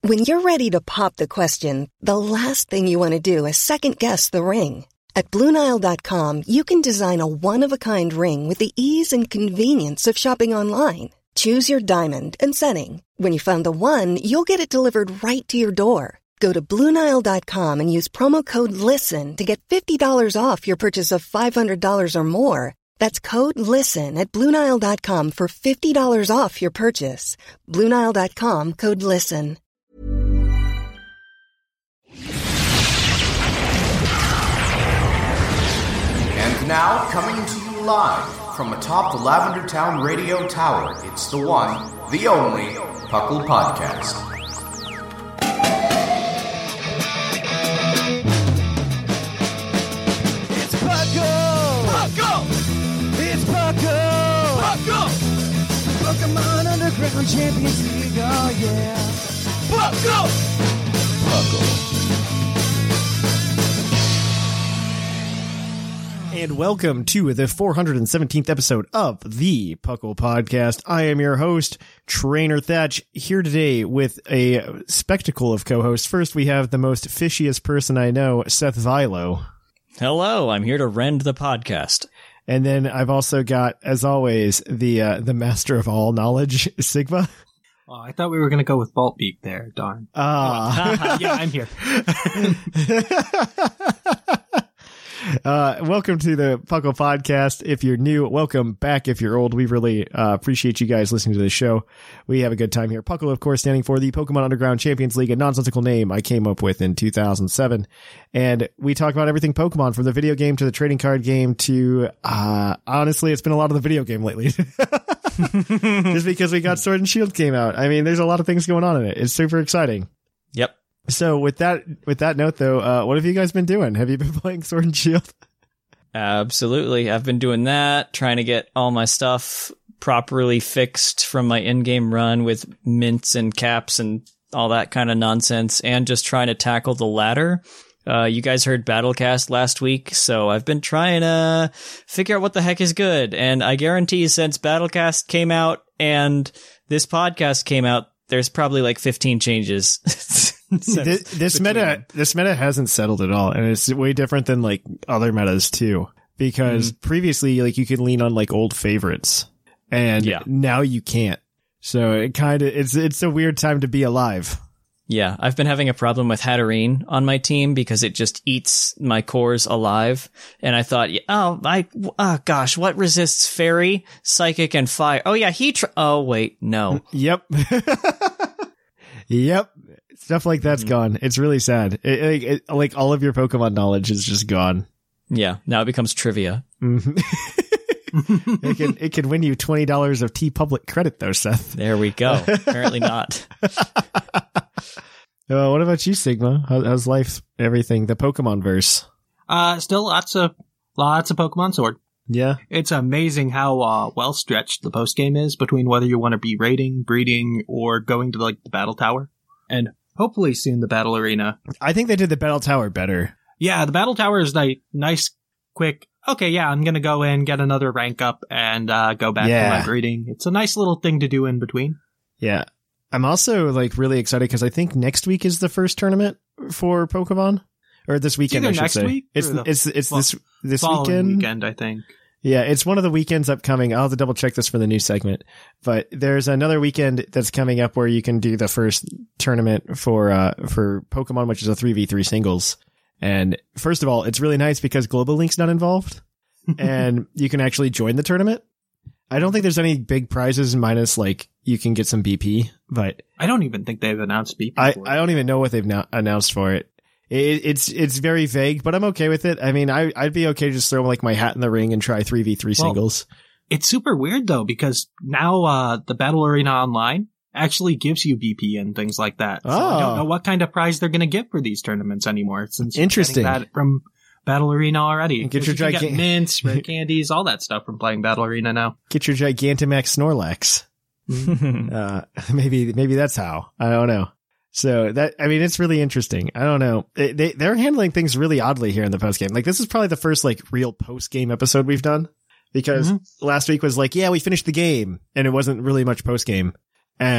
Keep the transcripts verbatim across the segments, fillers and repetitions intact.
When you're ready to pop the question, the last thing you want to do is second-guess the ring. At Blue Nile dot com, you can design a one-of-a-kind ring with the ease and convenience of shopping online. Choose your diamond and setting. When you find the one, you'll get it delivered right to your door. Go to Blue Nile dot com and use promo code LISTEN to get fifty dollars off your purchase of five hundred dollars or more. That's code LISTEN at Blue Nile dot com for fifty dollars off your purchase. Blue Nile dot com, code LISTEN. And now, coming to you live from atop the Lavender Town Radio Tower, it's the one, the only, Puckle Podcast. It's Puckle! Puckle! It's Puckle! Puckle! Pokemon Underground Champions League, oh yeah! Puckle! Puckle. And welcome to the four hundred seventeenth episode of the Puckle Podcast. I am your host, Trainer Thatch, here today with a spectacle of co-hosts. First, we have the most fishiest person I know, Seth Vilo. Hello, I'm here to rend the podcast. And then I've also got, as always, the uh, the master of all knowledge, Sigma. Oh, I thought we were going to go with Baltbeak there. Darn. Ah. Yeah, I'm here. Uh, welcome to the Puckle Podcast. If you're new, welcome back. If you're old, we really uh, appreciate you guys listening to the show. We have a good time here. Puckle, of course, standing for the Pokemon Underground Champions League, a nonsensical name I came up with in two thousand seven. And we talk about everything Pokemon, from the video game to the trading card game to, uh, honestly, it's been a lot of the video game lately. Just because we got Sword and Shield came out. I mean, there's a lot of things going on in it. It's super exciting. Yep. So with that, with that note though, uh, what have you guys been doing? Have you been playing Sword and Shield? Absolutely. I've been doing that, trying to get all my stuff properly fixed from my in-game run with mints and caps and all that kind of nonsense, and just trying to tackle the ladder. Uh, you guys heard Battlecast last week, so I've been trying to figure out what the heck is good. And I guarantee since Battlecast came out and this podcast came out, there's probably like fifteen changes. this this meta them. this meta hasn't settled at all, and it's way different than like other metas too, because mm. previously like you could lean on like old favorites, and yeah. now you can't. So it kind of it's it's a weird time to be alive. Yeah, I've been having a problem with Hatterene on my team because it just eats my cores alive. And I thought, oh, I, oh gosh, what resists fairy, psychic, and fire? Oh yeah, he, tr- oh wait, no. Yep. Yep. Stuff like that's mm-hmm. gone. It's really sad. It, it, it, like all of your Pokemon knowledge is just gone. Yeah, now it becomes trivia. Mm-hmm. it can it can win you twenty dollars of T Public credit though, Seth. There we go. Apparently not. Uh, what about you, Sigma? How, how's life? Everything? The Pokemon verse? Uh, still lots of lots of Pokemon Sword. Yeah, it's amazing how uh, well stretched the post game is between whether you want to be raiding, breeding, or going to like the battle tower, and hopefully soon the battle arena. I think they did the battle tower better. Yeah, the battle tower is like nice, quick. Okay, yeah, I'm gonna go in, get another rank up, and uh, go back yeah. to my breeding. It's a nice little thing to do in between. Yeah. I'm also like really excited because I think next week is the first tournament for Pokemon, or this weekend. I should next say week it's it's it's well, this this weekend. Weekend, I think. Yeah, it's one of the weekends upcoming. I'll have to double check this for the new segment, but there's another weekend that's coming up where you can do the first tournament for uh for Pokemon, which is a three v three singles. And first of all, it's really nice because Global Link's not involved, and you can actually join the tournament. I don't think there's any big prizes minus like you can get some B P, but I don't even think they've announced B P. I, for it. I don't even know what they've now announced for it. it. It's it's very vague, but I'm okay with it. I mean, I I'd be okay to just throw like my hat in the ring and try three v three singles. Well, it's super weird though because now uh, the Battle Arena Online actually gives you B P and things like that. So oh. I don't know what kind of prize they're going to get for these tournaments anymore. Since you're interesting getting that from Battle Arena already. Get your you giga- get mints, rare candies, all that stuff from playing Battle Arena now. Get your Gigantamax Snorlax. uh, maybe maybe that's how. I don't know. So that I mean, it's really interesting. I don't know. They, they they're handling things really oddly here in the post game. Like this is probably the first like real post game episode we've done because mm-hmm. last week was like, yeah, we finished the game, and it wasn't really much post game. And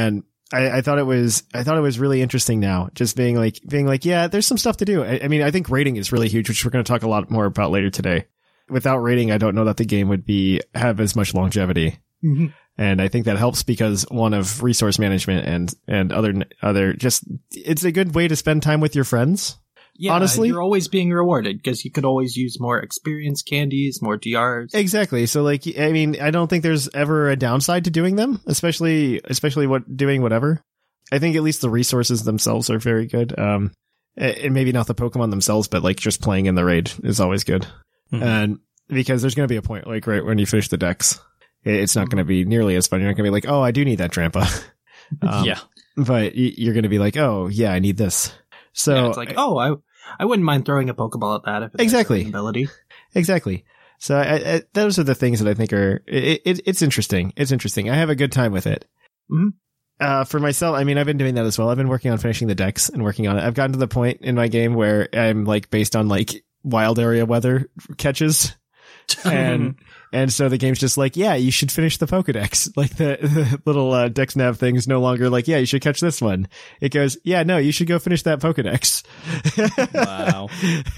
I, I thought it was, I thought it was really interesting now, just being like, being like, yeah, there's some stuff to do. I, I mean, I think rating is really huge, which we're going to talk a lot more about later today. Without rating, I don't know that the game would be, have as much longevity. Mm-hmm. And I think that helps because one of resource management and, and other, other just, it's a good way to spend time with your friends. Yeah, honestly, you're always being rewarded because you could always use more experience candies, more D Rs. Exactly. So like, I mean, I don't think there's ever a downside to doing them, especially, especially what doing whatever. I think at least the resources themselves are very good. Um, and maybe not the Pokemon themselves, but like just playing in the raid is always good. Mm-hmm. And because there's going to be a point, like right when you finish the decks, it's not going to be nearly as fun. You're not going to be like, oh, I do need that Trampa. um, yeah. But you're going to be like, oh, yeah, I need this. So yeah, it's like, oh, I I wouldn't mind throwing a Pokeball at that if it exactly has ability. Exactly. So I, I, those are the things that I think are it, it, it's interesting. It's interesting. I have a good time with it. Mm-hmm. Uh, for myself, I mean, I've been doing that as well. I've been working on finishing the decks and working on it. I've gotten to the point in my game where I'm like based on like wild area weather catches, and and so the game's just like, yeah, you should finish the Pokedex. Like the, the little uh, Dex Nav thing is no longer like, yeah, you should catch this one. It goes, yeah, no, you should go finish that Pokedex. Wow.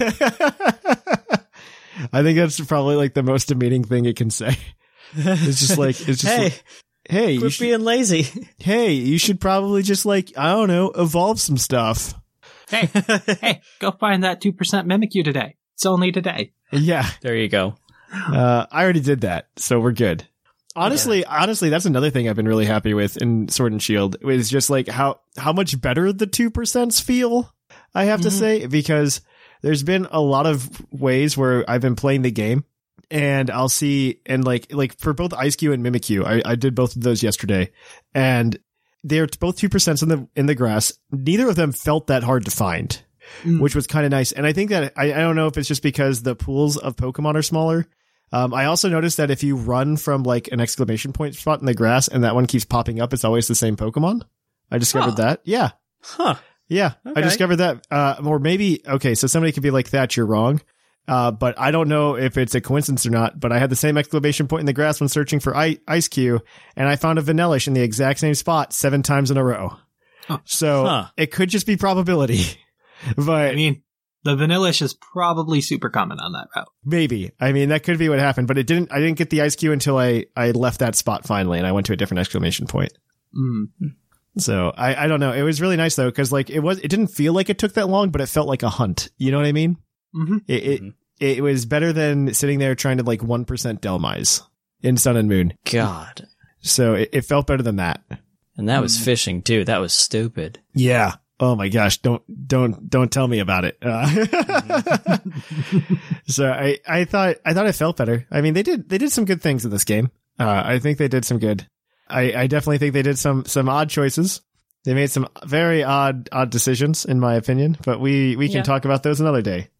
I think that's probably like the most demeaning thing it can say. It's just like, it's just hey, like, hey, you quit should, being lazy. Hey, you should probably just like, I don't know, evolve some stuff. Hey, hey, go find that two percent Mimikyu today. It's only today. Yeah. There you go. Uh, I already did that, so we're good. Honestly, yeah. honestly, that's another thing I've been really happy with in Sword and Shield is just like how, how much better the two percents feel, I have mm-hmm. to say, because there's been a lot of ways where I've been playing the game and I'll see, and like, like for both Ice-Q and Mimikyu, I, I did both of those yesterday, and they're both two percent in the, in the grass. Neither of them felt that hard to find, mm. which was kind of nice. And I think that, I, I don't know if it's just because the pools of Pokemon are smaller. Um, I also noticed that if you run from like an exclamation point spot in the grass and that one keeps popping up, it's always the same Pokemon. I discovered huh. that. Yeah. Huh. Yeah. Okay. I discovered that. Uh, or maybe, okay, so somebody could be like, that you're wrong. Uh, but I don't know if it's a coincidence or not, but I had the same exclamation point in the grass when searching for I- Ice-Q, and I found a Vanillish in the exact same spot seven times in a row. Huh. So huh. it could just be probability. But I mean, the Vanillish is probably super common on that route. Maybe. I mean, that could be what happened, but it didn't, I didn't get the Ice-Q until I, I left that spot finally, and I went to a different exclamation point. Mm. So I, I don't know. It was really nice though, because like it was, it didn't feel like it took that long, but it felt like a hunt. You know what I mean? Mm-hmm. It, it, mm-hmm. it was better than sitting there trying to like one percent Delmise in Sun and Moon. God. So it, it felt better than that. And that was mm. fishing too. That was stupid. Yeah. Oh my gosh. Don't, don't, don't tell me about it. Uh, mm-hmm. So I, I thought, I thought it felt better. I mean, they did, they did some good things in this game. Uh, I think they did some good. I, I definitely think they did some, some odd choices. They made some very odd, odd decisions in my opinion, but we, we can yeah. talk about those another day.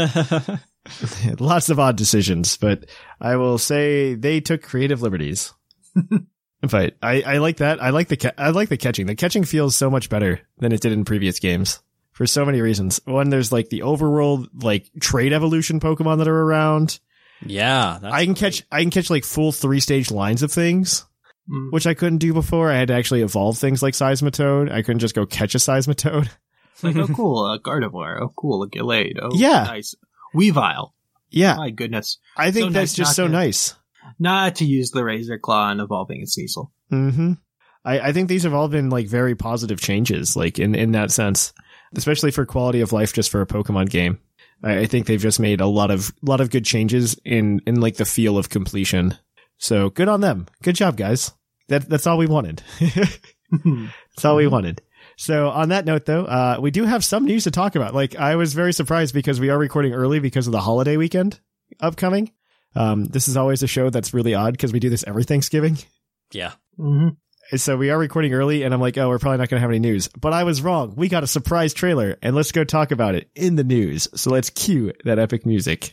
Lots of odd decisions, but I will say they took creative liberties. But I, I like that. I like the ca- I like the catching. The catching feels so much better than it did in previous games for so many reasons. One, there's like the overworld like trade evolution Pokemon that are around. Yeah, that's I can great. catch. I can catch like full three stage lines of things, mm. which I couldn't do before. I had to actually evolve things like Seismitoad. I couldn't just go catch a Seismitoad. Like, oh cool, a Gardevoir. Oh cool, a Gallade. Oh yeah, nice. Weavile. Yeah. My goodness. I think so that's nice just so to, nice. Not to use the Razor Claw and evolving a Sneasel. Mm-hmm. I, I think these have all been like very positive changes, like in, in that sense, especially for quality of life, just for a Pokemon game. I, I think they've just made a lot of, lot of good changes in, in like the feel of completion. So good on them. Good job, guys. That, that's all we wanted. That's all we wanted. So on that note, though, uh, we do have some news to talk about. Like, I was very surprised because we are recording early because of the holiday weekend upcoming. Um, this is always a show that's really odd because we do this every Thanksgiving. Yeah. Mm-hmm. So we are recording early and I'm like, oh, we're probably not going to have any news, but I was wrong. We got a surprise trailer and let's go talk about it in the news. So let's cue that epic music.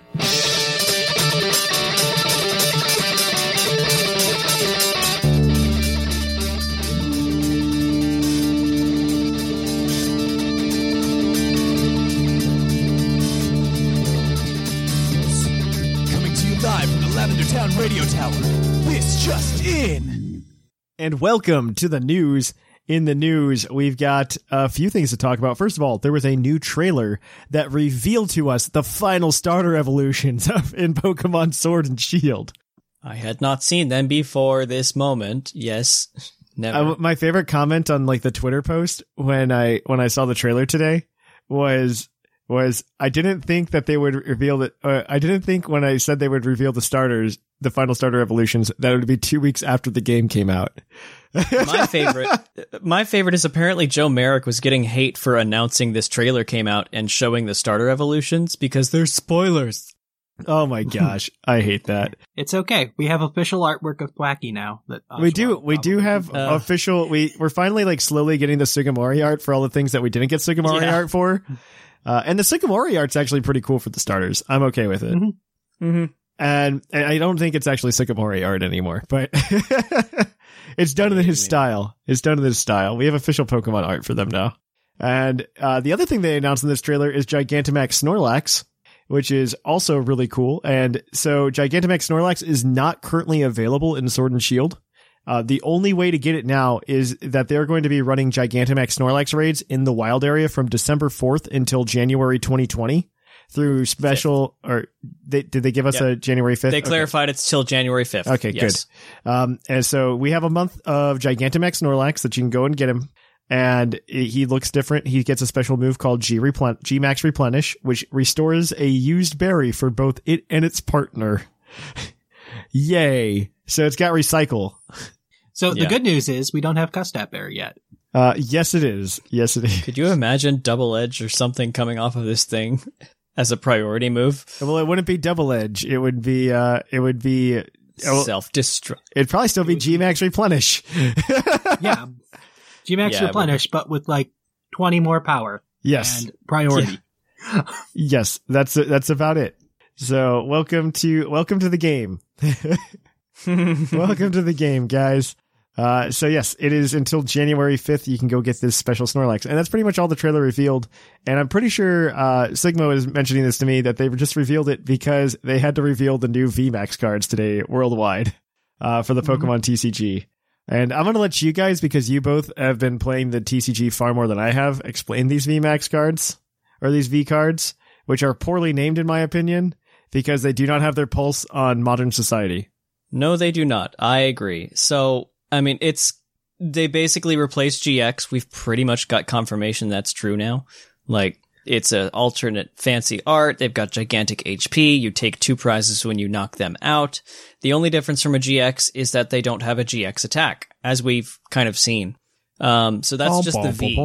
Lavender Town Radio Tower. This just in. And welcome to the news in the news, we've got a few things to talk about. First of all, there was a new trailer that revealed to us the final starter evolutions of in Pokemon Sword and Shield. I had not seen them before this moment. Yes, never. Uh, my favorite comment on like the Twitter post when I when I saw the trailer today was was I didn't think that they would reveal that. Uh, I didn't think when I said they would reveal the starters, the final starter evolutions, that it would be two weeks after the game came out. my favorite, my favorite is apparently Joe Merrick was getting hate for announcing this trailer came out and showing the starter evolutions because they're spoilers. Oh my gosh, I hate that. It's okay. We have official artwork of Thwacky now. That we do. We do have uh, official. We we're finally like slowly getting the Sugimori art for all the things that we didn't get Sugimori yeah. art for. Uh, and the Sugimori art's actually pretty cool for the starters. I'm okay with it. Mm-hmm. Mm-hmm. And, and I don't think it's actually Sugimori art anymore, but it's done in his style. It's done in his style. We have official Pokemon art for them now. And uh, the other thing they announced in this trailer is Gigantamax Snorlax, which is also really cool. And so Gigantamax Snorlax is not currently available in Sword and Shield. Uh, the only way to get it now is that they're going to be running Gigantamax Snorlax raids in the wild area from December fourth until January twenty twenty through special, fifth. Or they, did they give us yep. a January fifth? They clarified okay. it's till January fifth. Okay, yes. good. Um, and so we have a month of Gigantamax Snorlax that you can go and get him. And he looks different. He gets a special move called G Replen- G Max Replenish, which restores a used berry for both it and its partner. Yay. So it's got recycle. So the yeah. good news is we don't have Custap Bear yet. Uh, yes, it is. Yes, it is. Could you imagine Double Edge or something coming off of this thing as a priority move? Well, it wouldn't be Double Edge. It would be, uh, it would be self-destruct. It'd probably still be G Max Replenish. yeah. G Max yeah, Replenish, but with like twenty more power. Yes. And priority. Yeah. Yes, that's, that's about it. So welcome to, welcome to the game. Welcome to the game, guys. Uh, so yes, it is until January fifth. You can go get this special Snorlax. And that's pretty much all the trailer revealed. And I'm pretty sure, uh, Sigma was mentioning this to me that they've just revealed it because they had to reveal the new V MAX cards today worldwide, uh, for the Pokemon mm-hmm. T C G. And I'm going to let you guys, because you both have been playing the T C G far more than I have, explain these V MAX cards or these V cards, which are poorly named in my opinion, because they do not have their pulse on modern society. No, they do not. I agree. So, I mean, it's, they basically replaced G X. We've pretty much got confirmation that's true now. Like, it's an alternate fancy art. They've got gigantic H P. You take two prizes when you knock them out. The only difference from a G X is that they don't have a G X attack, as we've kind of seen. Um, so that's just the V.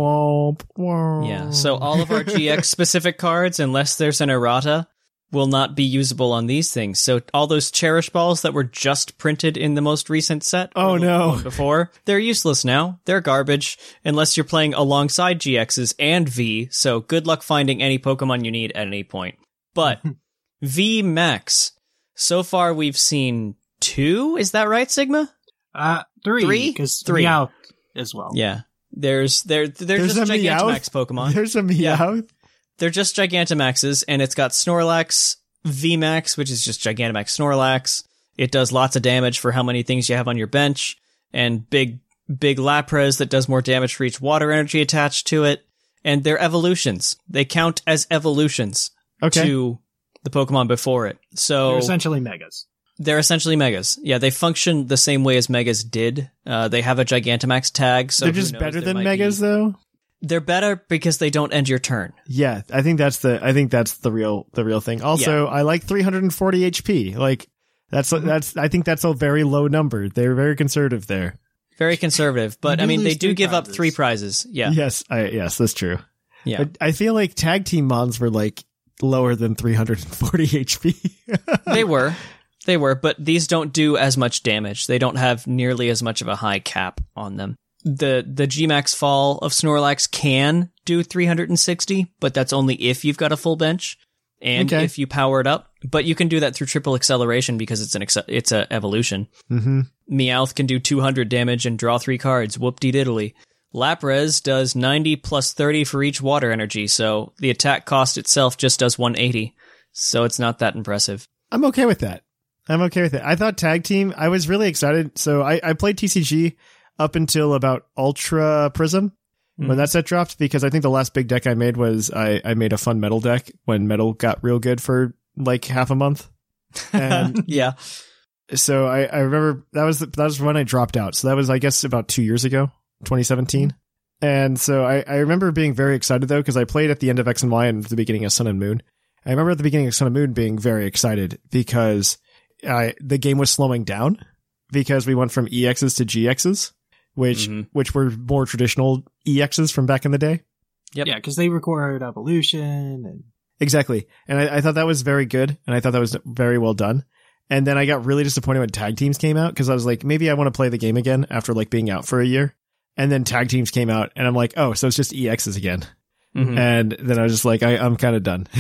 Yeah. So all of our G X specific cards, unless there's an errata, will not be usable on these things. So all those Cherish Balls that were just printed in the most recent set. Oh no. Before, they're useless now. They're garbage unless you're playing alongside G Xs and V. So good luck finding any Pokemon you need at any point. But V MAX, so far we've seen two. Is that right, Sigma? Uh, three. Three? Because three Meowth as well. Yeah. There's, there, there's, there's just Gigantamax Pokemon. There's a Meowth. Yeah. They're just Gigantamaxes, and it's got Snorlax V MAX, which is just Gigantamax Snorlax. It does lots of damage for how many things you have on your bench, and big, big Lapras that does more damage for each water energy attached to it. And they're evolutions. They count as evolutions okay. to the Pokemon before it. So they're essentially Megas. They're essentially Megas. Yeah, they function the same way as Megas did. Uh, they have a Gigantamax tag. So they're just better than Megas, be... though? They're better because they don't end your turn. Yeah, I think that's the I think that's the real the real thing. Also, yeah. I like three hundred forty H P. Like that's that's I think that's a very low number. They're very conservative there. Very conservative, but I mean they do give prizes. up three prizes. Yeah. Yes, I yes, that's true. Yeah. But I feel like tag team mons were like lower than three hundred forty H P. They were. They were, but these don't do as much damage. They don't have nearly as much of a high cap on them. The the G MAX fall of Snorlax can do three hundred sixty, but that's only if you've got a full bench and okay. if you power it up. But you can do that through triple acceleration because it's an ex- it's a evolution. Mm-hmm. Meowth can do two hundred damage and draw three cards. Whoop-de-diddly. Lapras does ninety plus thirty for each water energy, so the attack cost itself just does one hundred eighty. So it's not that impressive. I'm okay with that. I'm okay with it. I thought tag team, I was really excited. So I, I played T C G. up until about Ultra Prism mm-hmm. when that set dropped, because I think the last big deck I made was I, I made a fun metal deck when metal got real good for like half a month. And yeah. So I, I remember that was, the, that was when I dropped out. So that was, I guess, about two years ago, twenty seventeen. Mm-hmm. And so I, I remember being very excited though, because I played at the end of X and Y and the beginning of Sun and Moon. I remember at the beginning of Sun and Moon being very excited because I, the game was slowing down because we went from E Xs to G Xs, which mm-hmm. which were more traditional E Xs from back in the day. Yep. Yeah, because they required evolution. And Exactly. And I, I thought that was very good, and I thought that was very well done. And then I got really disappointed when Tag Teams came out, because I was like, maybe I want to play the game again after like being out for a year. And then Tag Teams came out, and I'm like, oh, so it's just E Xs again. Mm-hmm. And then I was just like, I, I'm kind of done.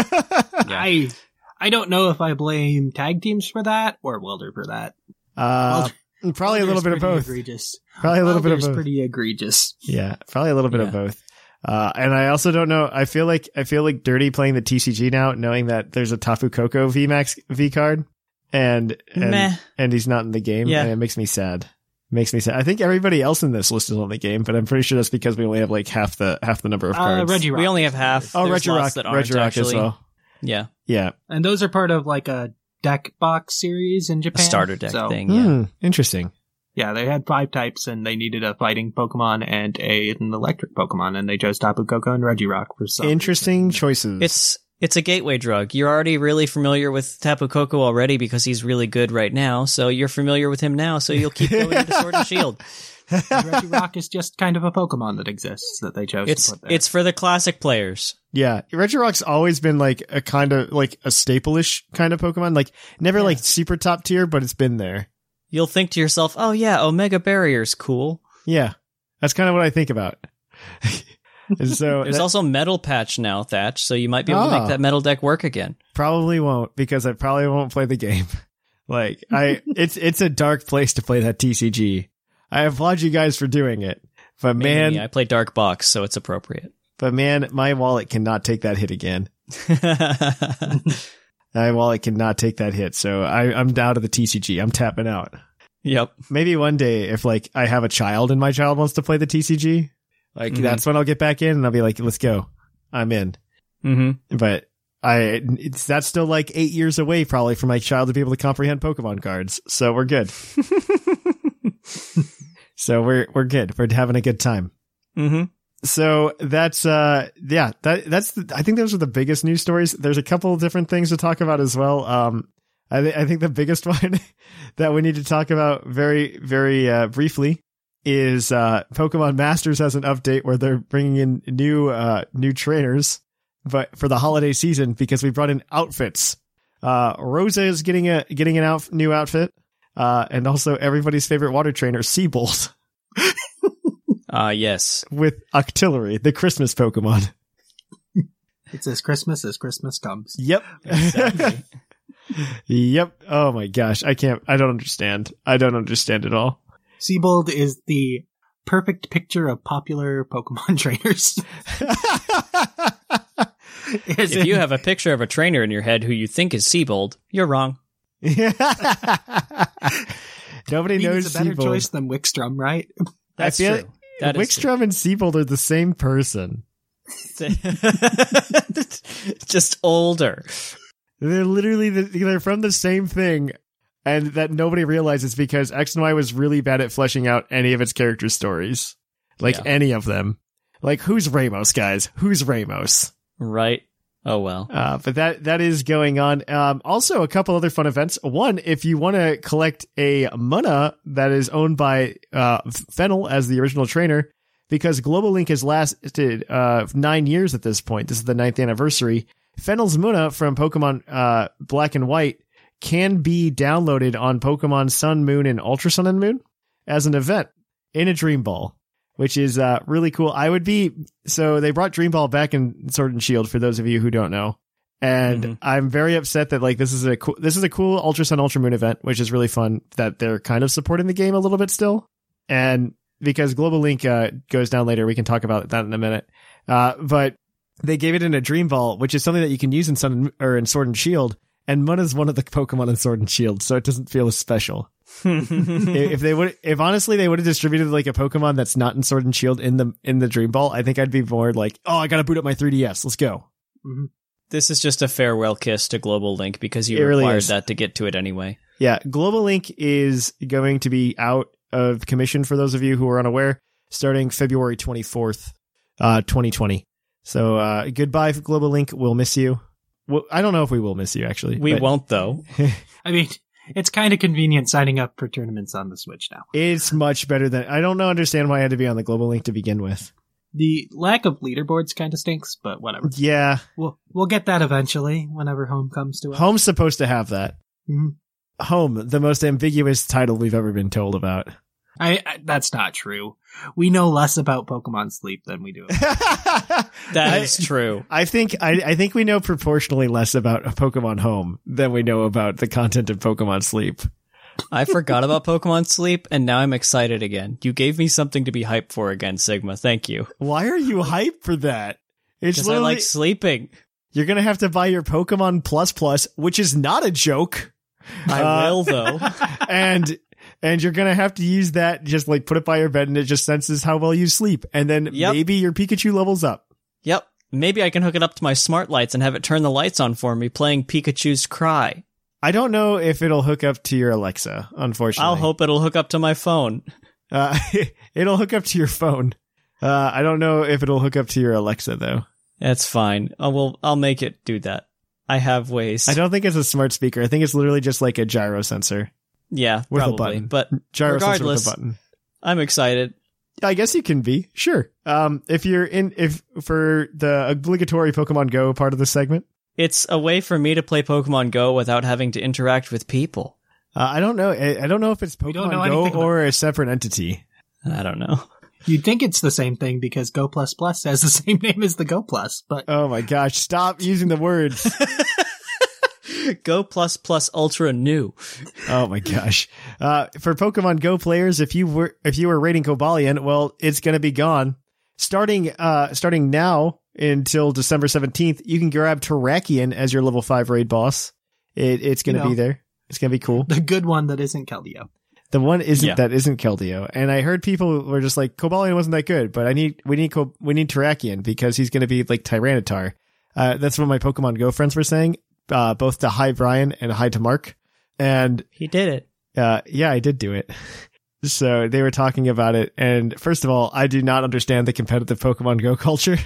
I I don't know if I blame Tag Teams for that or Welder for that. Uh, Welder, probably Welder's a little bit of both. Egregious. Probably a little Welder's bit of both. Pretty egregious. Yeah, probably a little bit yeah. of both. Uh, and I also don't know. I feel like I feel like dirty playing the T C G now, knowing that there's a Tafu Koko V MAX V card, and and, Meh. and he's not in the game. Yeah. And it makes me sad. Makes me sad. I think everybody else in this list is on the game, but I'm pretty sure that's because we only have like half the half the number of cards. Uh, Regirock. We only have half. Oh, There's Regirock, lots that aren't Regirock actually. as well. Yeah. Yeah. And those are part of like a deck box series in A Japan. starter deck so, thing. Yeah. Hmm, interesting. Yeah, they had five types, and they needed a fighting Pokemon and a, an electric Pokemon, and they chose Tapu Koko and Regirock for some Interesting reason. choices. It's it's a gateway drug. You're already really familiar with Tapu Koko already because he's really good right now. So you're familiar with him now. So you'll keep going into Sword and Shield. And Regirock is just kind of a Pokemon that exists that they chose It's to put there. it's for the classic players. Yeah, Regirock's always been like a kind of like a staple-ish kind of Pokemon. Like never Yeah. like super top tier, but it's been there. You'll think to yourself, "Oh yeah, Omega Barrier's cool." Yeah, that's kind of what I think about. And so There's that also Metal Patch now, Thatch, so you might be able to Oh. make that metal deck work again. probably won't, because I probably won't play the game. Like I, it's it's a dark place to play that T C G. I applaud you guys for doing it, but man, Maybe. I play Dark Box, so it's appropriate. but man, my wallet cannot take that hit again. My wallet cannot take that hit, so I, I'm down to the T C G. I'm tapping out. Yep. Maybe one day, if like I have a child and my child wants to play the T C G, like Mhm. that's when I'll get back in and I'll be like, let's go. I'm in. Mm-hmm. But I, it's, that's still like eight years away probably for my child to be able to comprehend Pokemon cards. So we're good. So we're, we're good. We're having a good time. Mm-hmm. So that's, uh, yeah, that, that's, the, I think those are the biggest news stories. There's a couple of different things to talk about as well. Um, I, th- I think the biggest one that we need to talk about very, very, uh, briefly is, uh, Pokemon Masters has an update where they're bringing in new, uh, new trainers, but for the holiday season, because we brought in outfits. Uh, Rosa is getting a, getting an out, new outfit. Uh, and also everybody's favorite water trainer, Seabolt. Uh, yes. With Octillery, the Christmas Pokemon. It's as Christmas as Christmas comes. Yep. Exactly. Yep. Oh my gosh. I can't, I don't understand. I don't understand at all. Seabold is the perfect picture of popular Pokemon trainers. As If in- you have a picture of a trainer in your head who you think is Seabold, you're wrong. Nobody I mean, knows it's a better Seabold. choice than Wickstrom, right? That's I feel true. That is true. Wickstrom and Seabold are the same person. Just older. They're literally, the, they're from the same thing. And that nobody realizes because X and Y was really bad at fleshing out any of its character stories. Like Yeah. any of them. Like, who's Ramos, guys? Who's Ramos? Right. Oh, well. Uh, but that, that is going on. Um, also a couple other fun events. One, if you want to collect a Munna that is owned by, uh, Fennel as the original trainer, because Global Link has lasted, uh, nine years at this point. This is the ninth anniversary. Fennel's Munna from Pokemon, uh, Black and White can be downloaded on Pokemon Sun, Moon, and Ultra Sun and Moon as an event in a Dream Ball, which is uh, really cool. I would be so they brought Dream Ball back in Sword and Shield for those of you who don't know, and Mhm. I'm very upset that like this is a cool this is a cool Ultra Sun Ultra Moon event, which is really fun that they're kind of supporting the game a little bit still, and because Global Link uh, goes down later, we can talk about that in a minute. Uh, but they gave it in a Dream Ball, which is something that you can use in Sun and, or in Sword and Shield. And Munna's one of the Pokemon in Sword and Shield, so it doesn't feel as special. If they would, if honestly they would have distributed like a Pokemon that's not in Sword and Shield in the in the Dream Ball, I think I'd be more like, oh, I gotta boot up my three D S. Let's go. Mm-hmm. This is just a farewell kiss to Global Link because you It really required is. that to get to it anyway. Yeah, Global Link is going to be out of commission for those of you who are unaware, starting February twenty-fourth, uh, twenty twenty. So uh, goodbye, Global Link. We'll miss you. Well, I don't know if we will miss you, actually. We but won't, though. I mean, it's kind of convenient signing up for tournaments on the Switch now. It's much better than... I don't know, understand why I had to be on the Global Link to begin with. The lack of leaderboards kind of stinks, but whatever. Yeah. We'll, we'll get that eventually, whenever home comes to us. Home's supposed to have that. Mm-hmm. Home, the most ambiguous title we've ever been told about. I, I that's not true. We know less about Pokemon Sleep than we do. That I- is true. I think I, I think we know proportionally less about Pokemon Home than we know about the content of Pokemon Sleep. I forgot about Pokemon Sleep, and now I'm excited again. You gave me something to be hyped for again, Sigma. Thank you. Why are you hyped for that? It's Because I literally like sleeping. you're gonna have to buy your Pokemon Plus Plus, which is not a joke. I Uh, will, though. and and you're gonna have to use that, just like put it by your bed, and it just senses how well you sleep, and then Yep. maybe your Pikachu levels up. Yep. Maybe I can hook it up to my smart lights and have it turn the lights on for me, playing Pikachu's Cry. I don't know if it'll hook up to your Alexa, unfortunately. I'll hope it'll hook up to my phone. Uh, it'll hook up to your phone. Uh, I don't know if it'll hook up to your Alexa, though. That's fine. I will. I'll make it do that. I have ways. I don't think it's a smart speaker. I think it's literally just like a gyro sensor. Yeah, With a probably. button. But Gyro regardless, sensor with a button. I'm excited. I guess you can be. Sure. Um, if you're in, if for the obligatory Pokemon Go part of the segment, It's a way for me to play Pokemon Go without having to interact with people. uh, I don't know. I, I don't know if it's We don't Pokemon know Go anything or a separate entity. I don't know. You'd think it's the same thing because Go Plus Plus has the same name as the Go Plus, but Oh my gosh. Stop using the words. Go Plus Plus Ultra New. Oh my gosh. Uh, for Pokemon Go players, if you were, if you were raiding Cobalion, well, it's going to be gone. Starting, uh, starting now until December seventeenth, you can grab Terrakion as your level five raid boss. It, it's going to You know. be there. It's going to be cool. the good one that isn't Keldeo. The one isn't Yeah. that isn't Keldeo. And I heard people were just like, Cobalion wasn't that good, but I need, we need, Co- we need Terrakion because he's going to be like Tyranitar. Uh, that's what my Pokemon Go friends were saying, uh, both to hi Brian and hi to Mark. And He did it. Uh, yeah, I did do it. So they were talking about it. And first of all, I do not understand the competitive Pokemon Go culture.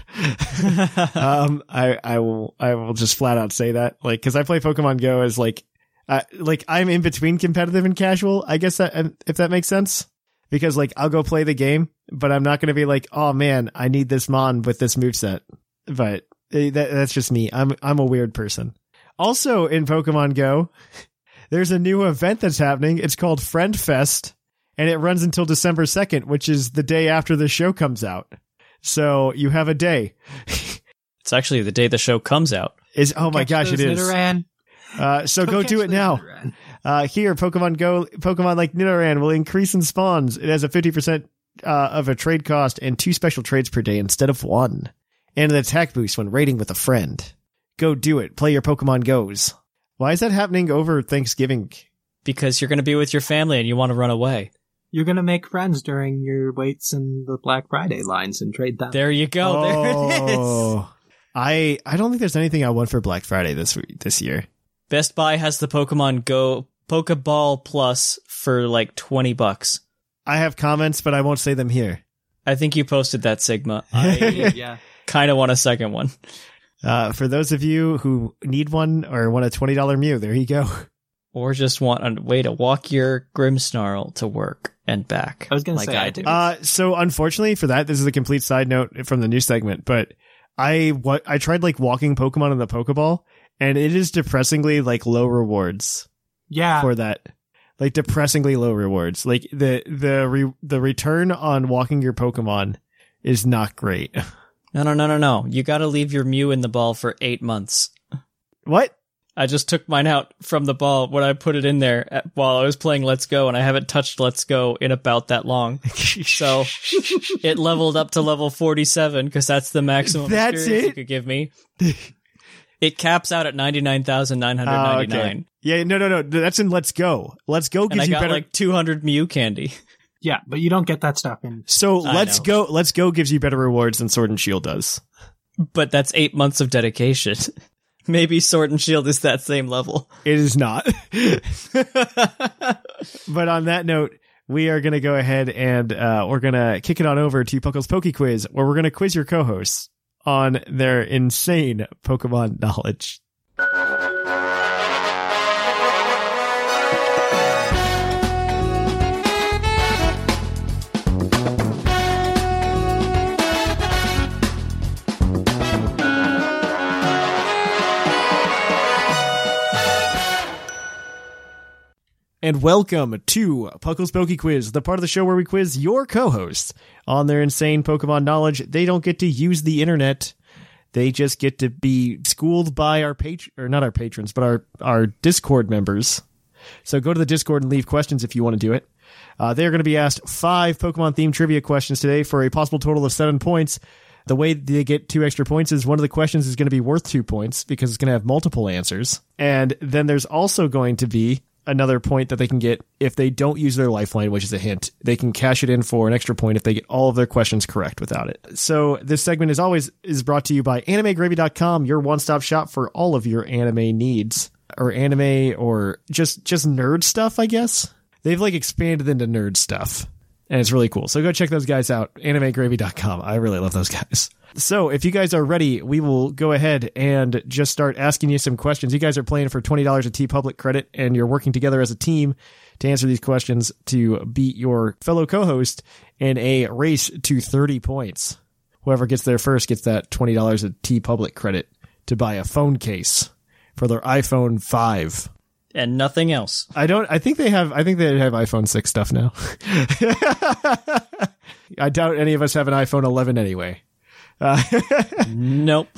um, I, I will, I will just flat out say that, like, cause I play Pokemon Go as like, uh, like I'm in between competitive and casual. I guess that, if that makes sense, because like I'll go play the game, but I'm not going to be like, oh man, I need this Mon with this moveset. But eh, that, that's just me. I'm, I'm a weird person. Also in Pokemon Go, there's a new event that's happening. It's called Friend Fest, and it runs until December second, which is the day after the show comes out. So you have a day. It's actually the day the show comes out. Is oh my Catch gosh, it those is. Nidoran. Uh, so go catch do it those now. Nidoran. Uh, here, Pokemon Go, Pokemon like Nidoran will increase in spawns. It has a fifty percent uh, of a trade cost and two special trades per day instead of one. And an attack boost when raiding with a friend. Go do it. Play your Pokemon Go's. Why is that happening over Thanksgiving? Because you're going to be with your family and you want to run away. You're gonna make friends during your waits in the Black Friday lines and trade them. There you go. There it is. Oh, I I don't think there's anything I want for Black Friday this week, this year. Best Buy has the Pokemon Go Pokeball Plus for like twenty bucks. I have comments, but I won't say them here. I think you posted that, Sigma. I yeah. kind of want a second one. Uh, for those of you who need one or want a twenty dollars Mew, there you go. Or just want a way to walk your Grimmsnarl to work and back. I was gonna like say, I I do. Uh, so unfortunately for that, this is a complete side note from the news segment, but I what I tried like walking Pokemon in the Pokeball, and it is depressingly like low rewards Yeah. for that. Like depressingly low rewards. Like the the re, the return on walking your Pokemon is not great. No, no, no, no, no. You got to leave your Mew in the ball for eight months. What? I just took mine out from the ball when I put it in there at, while I was playing Let's Go, and I haven't touched Let's Go in about that long. So it leveled up to level forty-seven because that's the maximum That's experience it? you could give me. It caps out at ninety-nine thousand nine hundred ninety-nine. Oh, okay. Yeah, no, no, no. That's in Let's Go. Let's Go And gives I you got better. like two hundred Mew candy. Yeah, but you don't get that stuff in. So I Let's know. Go. Let's Go gives you better rewards than Sword and Shield does. But that's eight months of dedication. Maybe Sword and Shield is that same level. It is not. But on that note, we are going to go ahead and uh, we're going to kick it on over to Puckle's Poke Quiz, where we're going to quiz your co-hosts on their insane Pokemon knowledge. And welcome to Puckle's Poke Quiz, the part of the show where we quiz your co-hosts on their insane Pokemon knowledge. They don't get to use the internet. They just get to be schooled by our patron, or not our patrons, but our, our Discord members. So go to the Discord and leave questions if you want to do it. Uh, they're going to be asked five Pokemon-themed trivia questions today for a possible total of seven points. The way they get two extra points is one of the questions is going to be worth two points because it's going to have multiple answers. And then there's also going to be another point that they can get if they don't use their lifeline, which is a hint. They can cash it in for an extra point if they get all of their questions correct without it. So this segment is always is brought to you by anime gravy dot com, your one-stop shop for all of your anime needs, or anime or just just nerd stuff, I guess. They've like expanded into nerd stuff, and it's really cool. So go check those guys out, anime gravy dot com. I really love those guys. So if you guys are ready, we will go ahead and just start asking you some questions. You guys are playing for twenty dollars of TeePublic credit, and you're working together as a team to answer these questions to beat your fellow co-host in a race to thirty points. Whoever gets there first gets that twenty dollars of TeePublic credit to buy a phone case for their iPhone five. And nothing else. I don't, I think they have, I think they have iPhone six stuff now. I doubt any of us have an iPhone eleven anyway. Uh, Nope.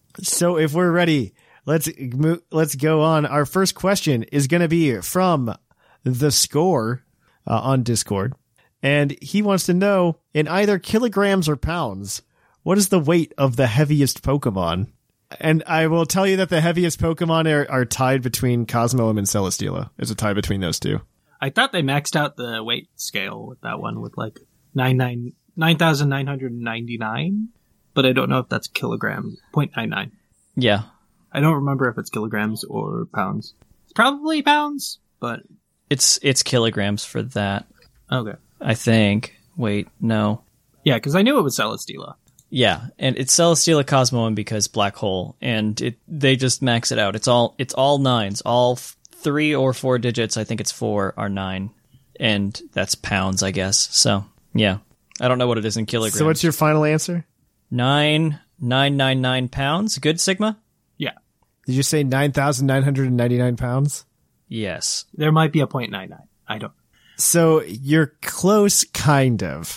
So if we're ready, let's mo- let's go on. Our first question is going to be from the Score uh, on Discord, and he wants to know, in either kilograms or pounds, what is the weight of the heaviest Pokemon? And I will tell you that the heaviest Pokemon are, are tied between Cosmoem and Celesteela. There's a tie between those two. I thought they maxed out the weight scale with that one with like nine nine nine thousand nine hundred ninety nine. But I don't know if that's kilogram, zero point nine nine. Yeah. I don't remember if it's kilograms or pounds. It's probably pounds, but... It's it's kilograms for that, Okay. I think. Wait, no. Yeah, because I knew it was Celesteela. Yeah, and it's Celesteela Cosmoem because Black Hole, and it they just max it out. It's all it's all nines. All f- three or four digits, I think it's four, are nine. And that's pounds, I guess. So, yeah. I don't know what it is in kilograms. So what's your final answer? Nine, nine, nine, nine pounds. Good, Sigma? Yeah. Did you say nine thousand nine hundred ninety-nine pounds? Yes. There might be a zero point nine nine. I don't. So you're close, kind of.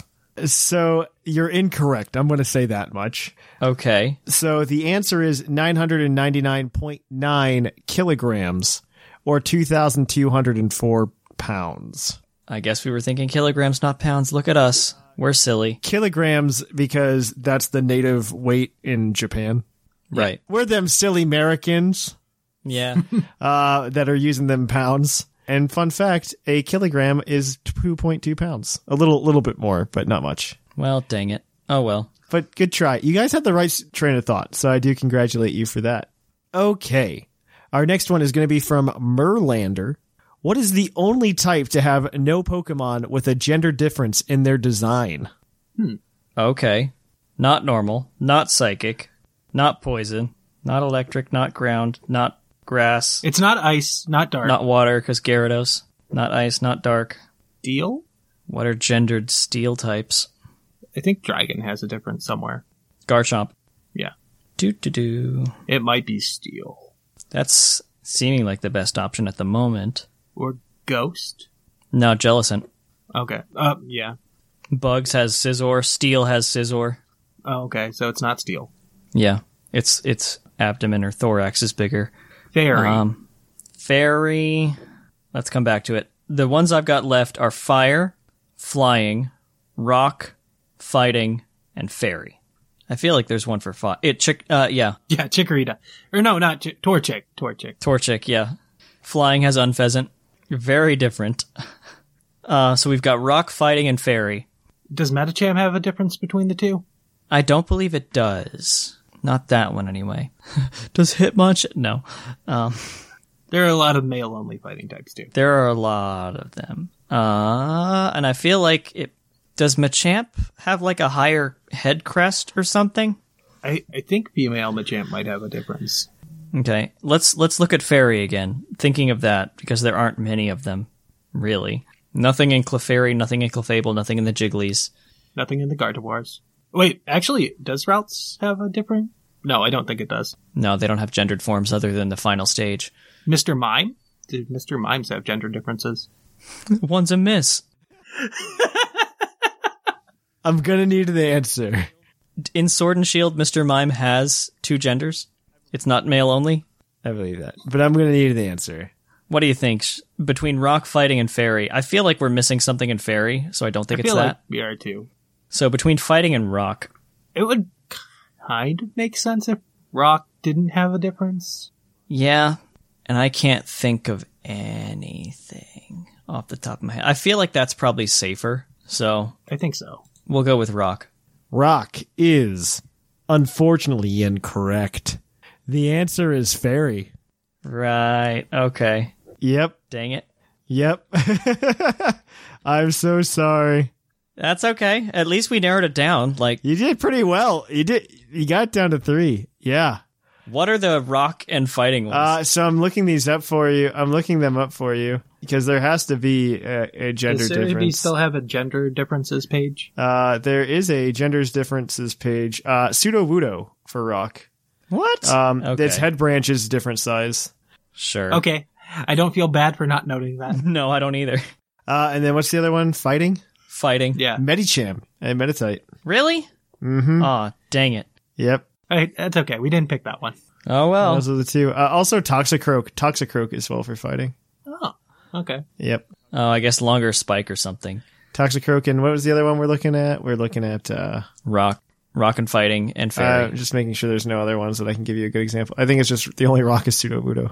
So you're incorrect. I'm going to say that much. Okay. So the answer is nine hundred ninety-nine point nine kilograms, or two thousand two hundred four pounds. I guess we were thinking kilograms, not pounds. Look at us. We're silly. Kilograms, because that's the native weight in Japan. Right. We're them silly Americans Yeah. uh, that are using them pounds. And fun fact, a kilogram is two point two pounds. A little little bit more, but not much. Well, dang it. Oh, well. But good try. You guys had the right train of thought, so I do congratulate you for that. Okay. Our next one is going to be from Merlander. What is the only type to have no Pokemon with a gender difference in their design? Hmm. Okay. Not normal. Not psychic. Not poison. Not electric. Not ground. Not grass. It's not ice, not dark. Not water, because Gyarados. Not ice. Not dark. Steel? What are gendered steel types? I think Dragon has a difference somewhere. Garchomp. Yeah. Doo-doo-doo. It might be Steel. That's seeming like the best option at the moment. Or Ghost? No, Jellicent. Okay. Uh, yeah. Bugs has Scizor. Steel has Scizor. Oh, okay. So it's not Steel. Yeah. Its its abdomen or thorax is bigger. Fairy. Um, fairy. Let's come back to it. The ones I've got left are fire, flying, rock, fighting, and fairy. I feel like there's one for fire. It chick. Uh, yeah, Yeah, Chikorita. Or no, not Ch- Torchic. Torchic. Torchic. Yeah, flying has Unpheasant. Very different. Uh, so we've got rock, fighting, and fairy. Does Medicham have a difference between the two? I don't believe it does. Not that one anyway. Does Hitmonchan? No. Um, There are a lot of male-only fighting types, too. there are a lot of them. Uh, and I feel like it. Does Machamp have like a higher head crest or something? I, I think female Machamp might have a difference. Okay, let's let's look at fairy again. Thinking of that because there aren't many of them, really. Nothing in Clefairy, nothing in Clefable, nothing in the Jigglies. Nothing in the Gardevoirs. Wait, actually, does Routes have a different? No, I don't think it does. No, they don't have gendered forms other than the final stage. Mister Mime? Did Mister Mimes have gender differences? One's a miss. I'm gonna need the answer. In Sword and Shield, Mister Mime has two genders. It's not male only. I believe that, but I'm gonna need the answer. What do you think? Sh- Between rock, fighting, and fairy, I feel like we're missing something in fairy, so I don't think I it's feel that. like we are too. So between fighting and rock, It would kind of make sense if Rock didn't have a difference. yeah, and I can't think of anything off the top of my head. I feel like that's probably safer, so I think so. we'll go with rock. Rock is unfortunately incorrect. The answer is fairy. Right, okay. Yep. Dang it. Yep. I'm so sorry. That's okay. At least we narrowed it down. Like, You did pretty well. You did. You got down to three. Yeah. what are the rock and fighting ones? Uh, so I'm looking these up for you. I'm looking them up for you because there has to be a, a gender Does Cerebi difference. still have a gender differences page? Uh, there is a genders differences page. Uh, Pseudo Wudo for rock. what? Um, Okay. its head branch is different size. Sure. Okay. I don't feel bad for not noting that. No, I don't either. Uh, and then what's the other one? Fighting? Fighting. Yeah. Medicham and Meditite. Really? Mm-hmm. Aw, dang it. Yep. Hey, that's okay. We didn't pick that one. Oh, well. Those are the two. Uh, also, Toxicroak. Toxicroak as well for fighting. Oh, okay. Yep. Oh, I guess longer spike or something. Toxicroak. And what was the other one we're looking at? We're looking at, uh, Rock. Rock and fighting and uh, fairy. just making sure there's no other ones that I can give you a good example. I think it's just the only rock is Pseudo Wudo.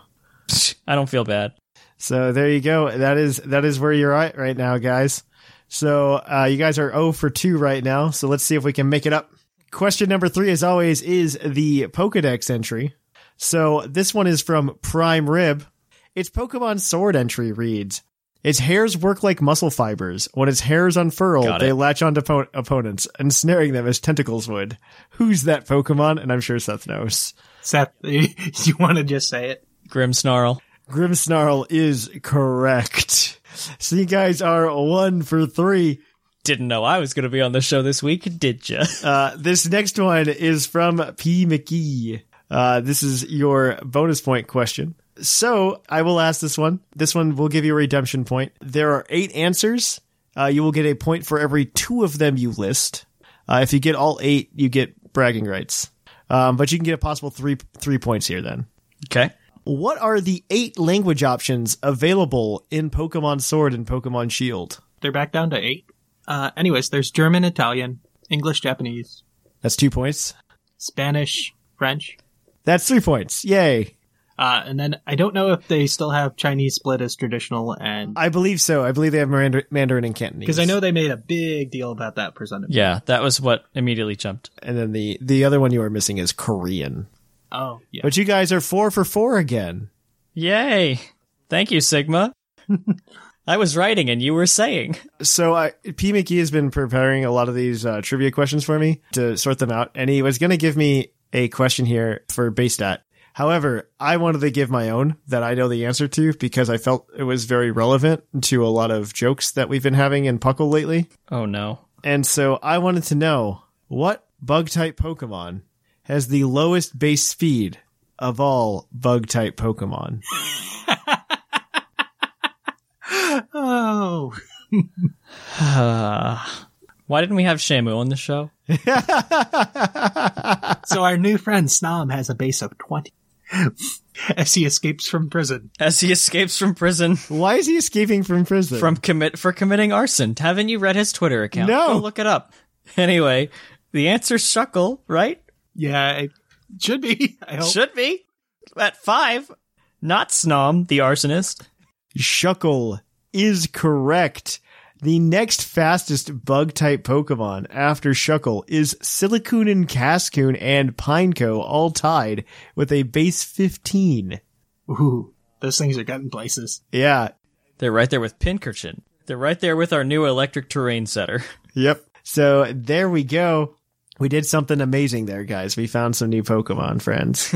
I don't feel bad. So there you go. That is that is where you're at right now, guys. So uh, you guys are zero for two right now. So let's see if we can make it up. Question number three, as always, is the Pokedex entry. So this one is from Prime Rib. Its Pokemon Sword entry reads, its hairs work like muscle fibers. When its hairs unfurl, Got they it. latch onto po- opponents, ensnaring them as tentacles would. Who's that Pokemon? And I'm sure Seth knows. Seth, you want to just say it? Grimmsnarl. Grimmsnarl is correct. So you guys are one for three. Didn't know I was going to be on the show this week, did ya? Uh, this next one is from P. McKee. Uh, this is your bonus point question. So I will ask this one. This one will give you a redemption point. There are eight answers. Uh, you will get a point for every two of them you list. Uh, if you get all eight, you get bragging rights. Um, but you can get a possible three three points here then. Okay. What are the eight language options available in Pokemon Sword and Pokemon Shield? They're back down to eight. Uh, anyways, there's German, Italian, English, Japanese, That's two points. Spanish, French. That's three points. Yay. Uh, and then I don't know if they still have Chinese split as traditional, and I believe so. I believe they have Mandarin, Mandarin and Cantonese. because I know they made a big deal about that for Sun and Moon. Yeah, that was what immediately jumped. And then the, the other one you are missing is Korean. Oh, yeah. But you guys are four for four again. Yay. Thank you, Sigma. I was writing and you were saying. So I, P. McKee has been preparing a lot of these uh, trivia questions for me to sort them out. And he was going to give me a question here for base stat. However, I wanted to give my own that I know the answer to because I felt it was very relevant to a lot of jokes that we've been having in Puckle lately. Oh, no. And so I wanted to know what bug-type Pokemon has the lowest base speed of all bug-type Pokemon. Oh. Uh, why didn't we have Shamu on the show? So our new friend Snom has a base of twenty as he escapes from prison. As he escapes from prison Why is he escaping from prison? from commit for committing arson. Haven't you read his Twitter account? No. Go look it up. Anyway, The answer's Shuckle, right? Yeah, it should be. I hope. Should be. At five. Not Snom, the arsonist. Shuckle is correct. The next fastest bug-type Pokemon after Shuckle is Silicoon and Cascoon and Pineco, all tied with a base fifteen. Ooh, those things are getting places. Yeah. They're right there with Pincurchin. They're right there with our new electric terrain setter. Yep. So there we go. We did something amazing there, guys. We found some new Pokemon, friends.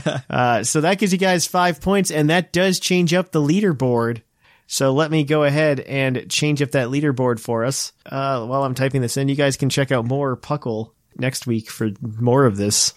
uh, so that gives you guys five points, and that does change up the leaderboard. So let me go ahead and change up that leaderboard for us. Uh, while I'm typing this in, you guys can check out more Puckle next week for more of this.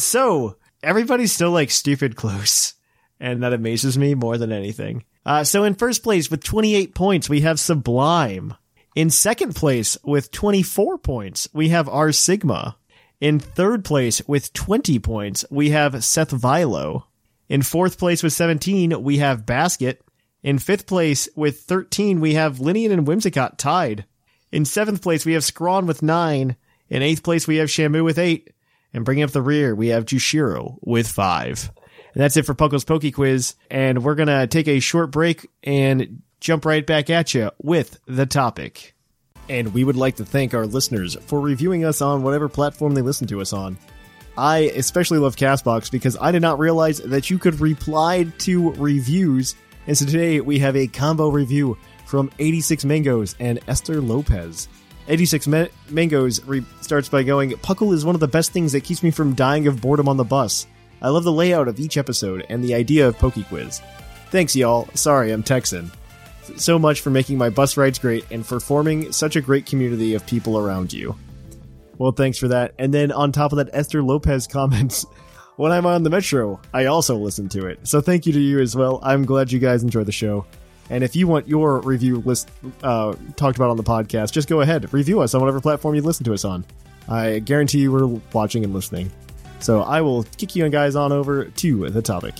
So everybody's still like stupid close, and that amazes me more than anything. Uh, so in first place with twenty-eight points, we have Sublime. In second place with twenty-four points, we have R Sigma. In third place with twenty points, we have Seth Vilo. In fourth place with seventeen, we have Basket. In fifth place with thirteen, we have Linian and Whimsicott tied. In seventh place, we have Scrawn with nine. In eighth place, we have Shamu with eight. And bringing up the rear, we have Jushiro with five. And that's it for Puckle's Poke Quiz. And we're going to take a short break and jump right back at you with the topic. And we would like to thank our listeners for reviewing us on whatever platform they listen to us on. I especially love CastBox because I did not realize that you could reply to reviews. And so today we have a combo review from eighty-six Mangoes and Esther Lopez. eighty-six Ma- Mangoes re- starts by going, Puckle is one of the best things that keeps me from dying of boredom on the bus. I love the layout of each episode and the idea of Poke Quiz. Thanks, y'all. Sorry, I'm Texan. So much for making my bus rides great and for forming such a great community of people around you. Well, thanks for that. And then on top of that, Esther Lopez comments, when I'm on the Metro, I also listen to it. So thank you to you as well. I'm glad you guys enjoy the show. And if you want your review list uh, talked about on the podcast, just go ahead. Review us on whatever platform you listen to us on. I guarantee you we're watching and listening. So I will kick you guys on over to the topic.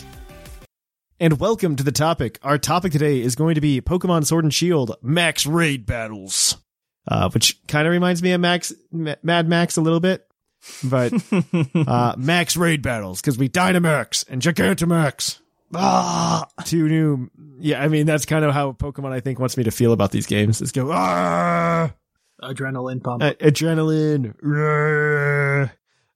And welcome to the topic. Our topic today is going to be Pokemon Sword and Shield Max Raid Battles. Uh, which kind of reminds me of Max, M- Mad Max a little bit. But uh, Max Raid Battles, because we Dynamax and Gigantamax. Ah, two new. Yeah, I mean, that's kind of how Pokemon, I think, wants me to feel about these games. Is go, ah! Adrenaline pump. Uh, adrenaline. Rah.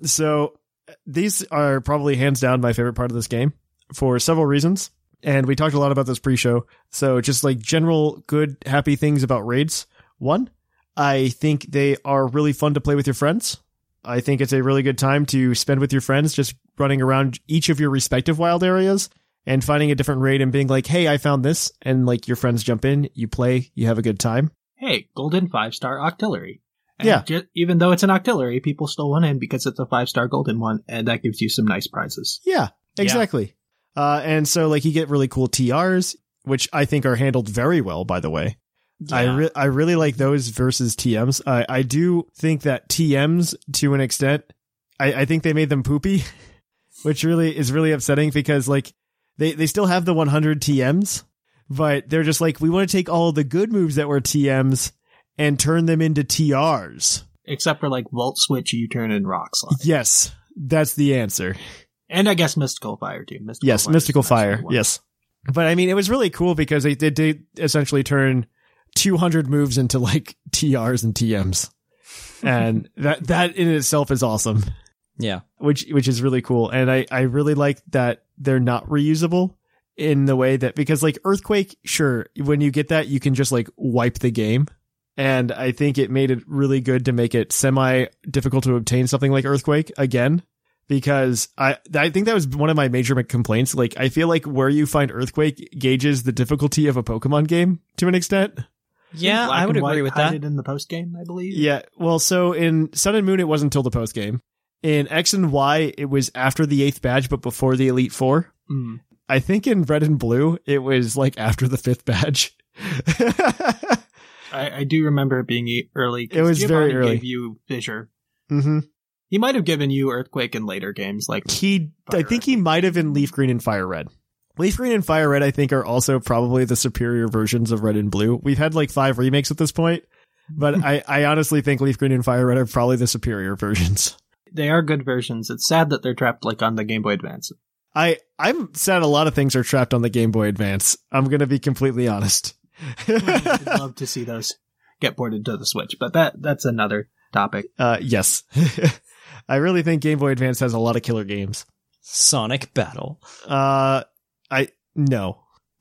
So these are probably hands down my favorite part of this game for several reasons. And we talked a lot about this pre-show. So just like general good, happy things about raids. One, I think they are really fun to play with your friends. I think it's a really good time to spend with your friends, just running around each of your respective wild areas and finding a different raid and being like, hey, I found this. And like your friends jump in, you play, you have a good time. Hey, golden five-star Octillery. And yeah. Ju- even though it's an Octillery, people still want in because it's a five-star golden one, and that gives you some nice prizes. Yeah, exactly. Yeah. Uh, and so like you get really cool T Rs, which I think are handled very well, by the way. Yeah. I re- I really like those versus T Ms. I, I do think that T Ms, to an extent, I, I think they made them poopy, which really is really upsetting because like they, they still have the one hundred T Ms, but they're just like, we want to take all the good moves that were T Ms and turn them into T Rs. Except for like Volt Switch, U-Turn, and Rock Slide. Yes, that's the answer. And I guess Mystical Fire too. Mystical yes, Fire Mystical Fire. Yes. But I mean, it was really cool because they did, they essentially turn two hundred moves into like T Rs and T Ms. And that, that in itself is awesome. Yeah. Which, which is really cool. And I, I really like that they're not reusable in the way that, because like Earthquake, sure, when you get that, you can just like wipe the game. And I think it made it really good to make it semi difficult to obtain something like Earthquake again. Because I I think that was one of my major complaints. Like, I feel like where you find Earthquake gauges the difficulty of a Pokemon game to an extent. Yeah, I would agree with that. In the post game, I believe. Yeah, well, so in Sun and Moon, it wasn't until the post game. In X and Y, it was after the eighth badge, but before the Elite Four. Mm. I think in Red and Blue, it was like after the fifth badge. I, I do remember it being early. It was Giovanni very early. Gave you Fissure. Mm-hmm. He might have given you Earthquake in later games, like he. Fire I think Red. he might have in Leaf Green and Fire Red. Leaf Green and Fire Red, I think, are also probably the superior versions of Red and Blue. We've had like five remakes at this point, But I, I honestly think Leaf Green and Fire Red are probably the superior versions. They are good versions. It's sad that they're trapped like on the Game Boy Advance. I, I'm sad a lot of things are trapped on the Game Boy Advance. I'm going to be completely honest. I'd love to see those get ported to the Switch, but that that's another topic. Uh, yes. I really think Game Boy Advance has a lot of killer games. Sonic Battle. Uh, I, no.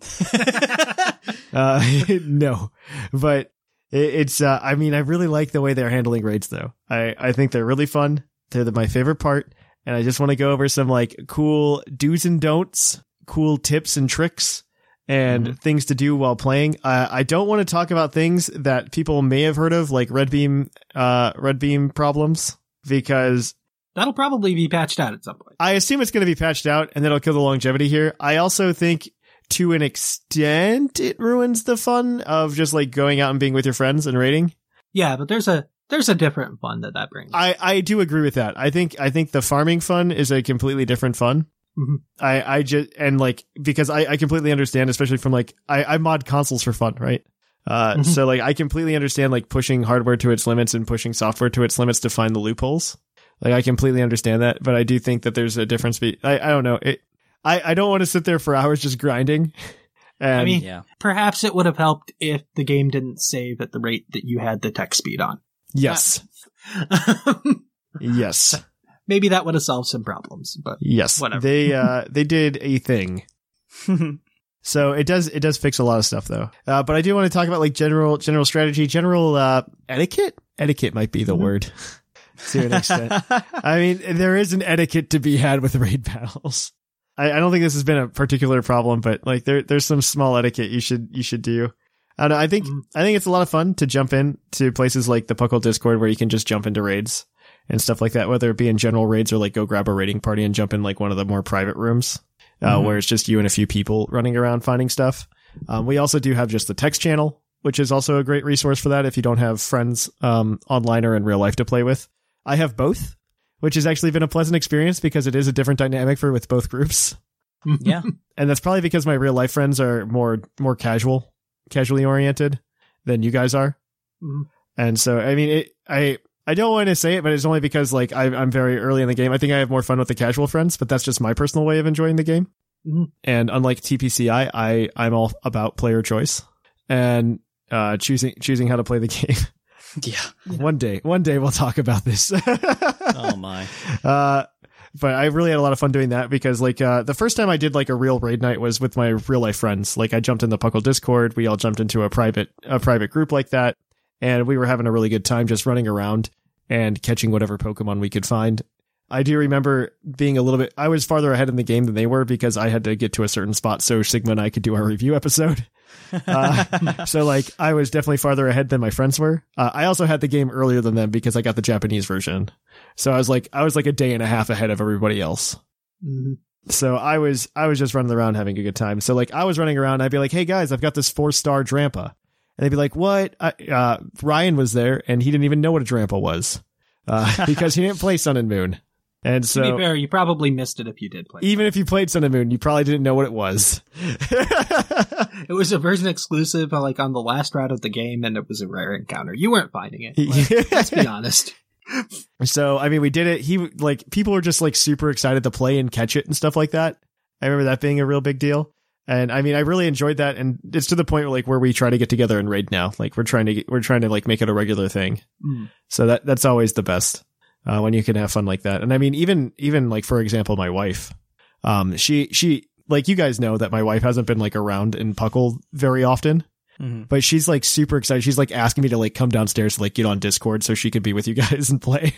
uh, no. But it, it's, uh, I mean, I really like the way they're handling raids, though. I, I think they're really fun. They're the, my favorite part. And I just want to go over some, like, cool do's and don'ts, cool tips and tricks, and mm-hmm. things to do while playing. Uh, I don't want to talk about things that people may have heard of, like red beam, uh, red beam problems, because that'll probably be patched out at some point. I assume it's going to be patched out, and that'll kill the longevity here. I also think, to an extent, it ruins the fun of just like going out and being with your friends and raiding. Yeah, but there's a there's a different fun that that brings. I, I do agree with that. I think I think the farming fun is a completely different fun. Mm-hmm. I, I just, and like, because I, I completely understand, especially from like, I, I mod consoles for fun, right? Uh, mm-hmm. So like, I completely understand like pushing hardware to its limits and pushing software to its limits to find the loopholes. Like, I completely understand that, but I do think that there's a difference. Be- I, I don't know. It, I, I don't want to sit there for hours just grinding. And I mean, yeah. Perhaps it would have helped if the game didn't save at the rate that you had the text speed on. Yes. Yes. Maybe that would have solved some problems, but yes, whatever. They, uh, they did a thing. So it does, it does fix a lot of stuff though. Uh, but I do want to talk about like general, general strategy, general, uh, etiquette. Etiquette might be the mm-hmm. word to an extent. I mean, there is an etiquette to be had with raid battles. I, I don't think this has been a particular problem, but like there, there's some small etiquette you should, you should do. I don't know. I think, mm-hmm. I think it's a lot of fun to jump in to places like the Puckle Discord where you can just jump into raids and stuff like that, whether it be in general raids or like go grab a raiding party and jump in like one of the more private rooms, uh, mm-hmm. where it's just you and a few people running around finding stuff. Um, we also do have just the text channel, which is also a great resource for that if you don't have friends, um, online or in real life to play with. I have both, which has actually been a pleasant experience because it is a different dynamic for with both groups. Yeah. And that's probably because my real life friends are more, more casual, casually oriented than you guys are. Mm-hmm. And so, I mean, it, I, I don't want to say it, but it's only because like I, I'm very early in the game. I think I have more fun with the casual friends, but that's just my personal way of enjoying the game. Mm-hmm. And unlike T P C I, I, I'm all about player choice and uh, choosing choosing how to play the game. Yeah. One day, one day we'll talk about this. Oh my. Uh, but I really had a lot of fun doing that because like uh, the first time I did like a real raid night was with my real life friends. Like I jumped in the Puckle Discord. We all jumped into a private a private group like that. And we were having a really good time just running around and catching whatever Pokemon we could find. I do remember being a little bit, I was farther ahead in the game than they were because I had to get to a certain spot so Sigma and I could do our review episode. Uh, so like I was definitely farther ahead than my friends were. Uh, I also had the game earlier than them because I got the Japanese version. So I was like, I was like a day and a half ahead of everybody else. Mm-hmm. So I was, I was just running around having a good time. So like I was running around, I'd be like, hey guys, I've got this four star Drampa. And they'd be like, what? Uh, uh, Ryan was there and he didn't even know what a Drampa was, uh, because he didn't play Sun and Moon. And so, to be fair, you probably missed it if you did play. Even if you played Sun and Moon, you probably didn't know what it was. It was a version exclusive, like on the last route of the game, and it was a rare encounter. You weren't finding it. Like, let's be honest. So, I mean, we did it. He like people were just like super excited to play and catch it and stuff like that. I remember that being a real big deal. And I mean, I really enjoyed that. And it's to the point where like where we try to get together and raid now. Like we're trying to get, we're trying to like make it a regular thing. Mm. So that that's always the best. Uh, when you can have fun like that. And I mean, even, even like, for example, my wife, um, she, she, like you guys know that my wife hasn't been like around in Puckle very often, mm-hmm. but she's like super excited. She's like asking me to like come downstairs to like get on Discord so she could be with you guys and play.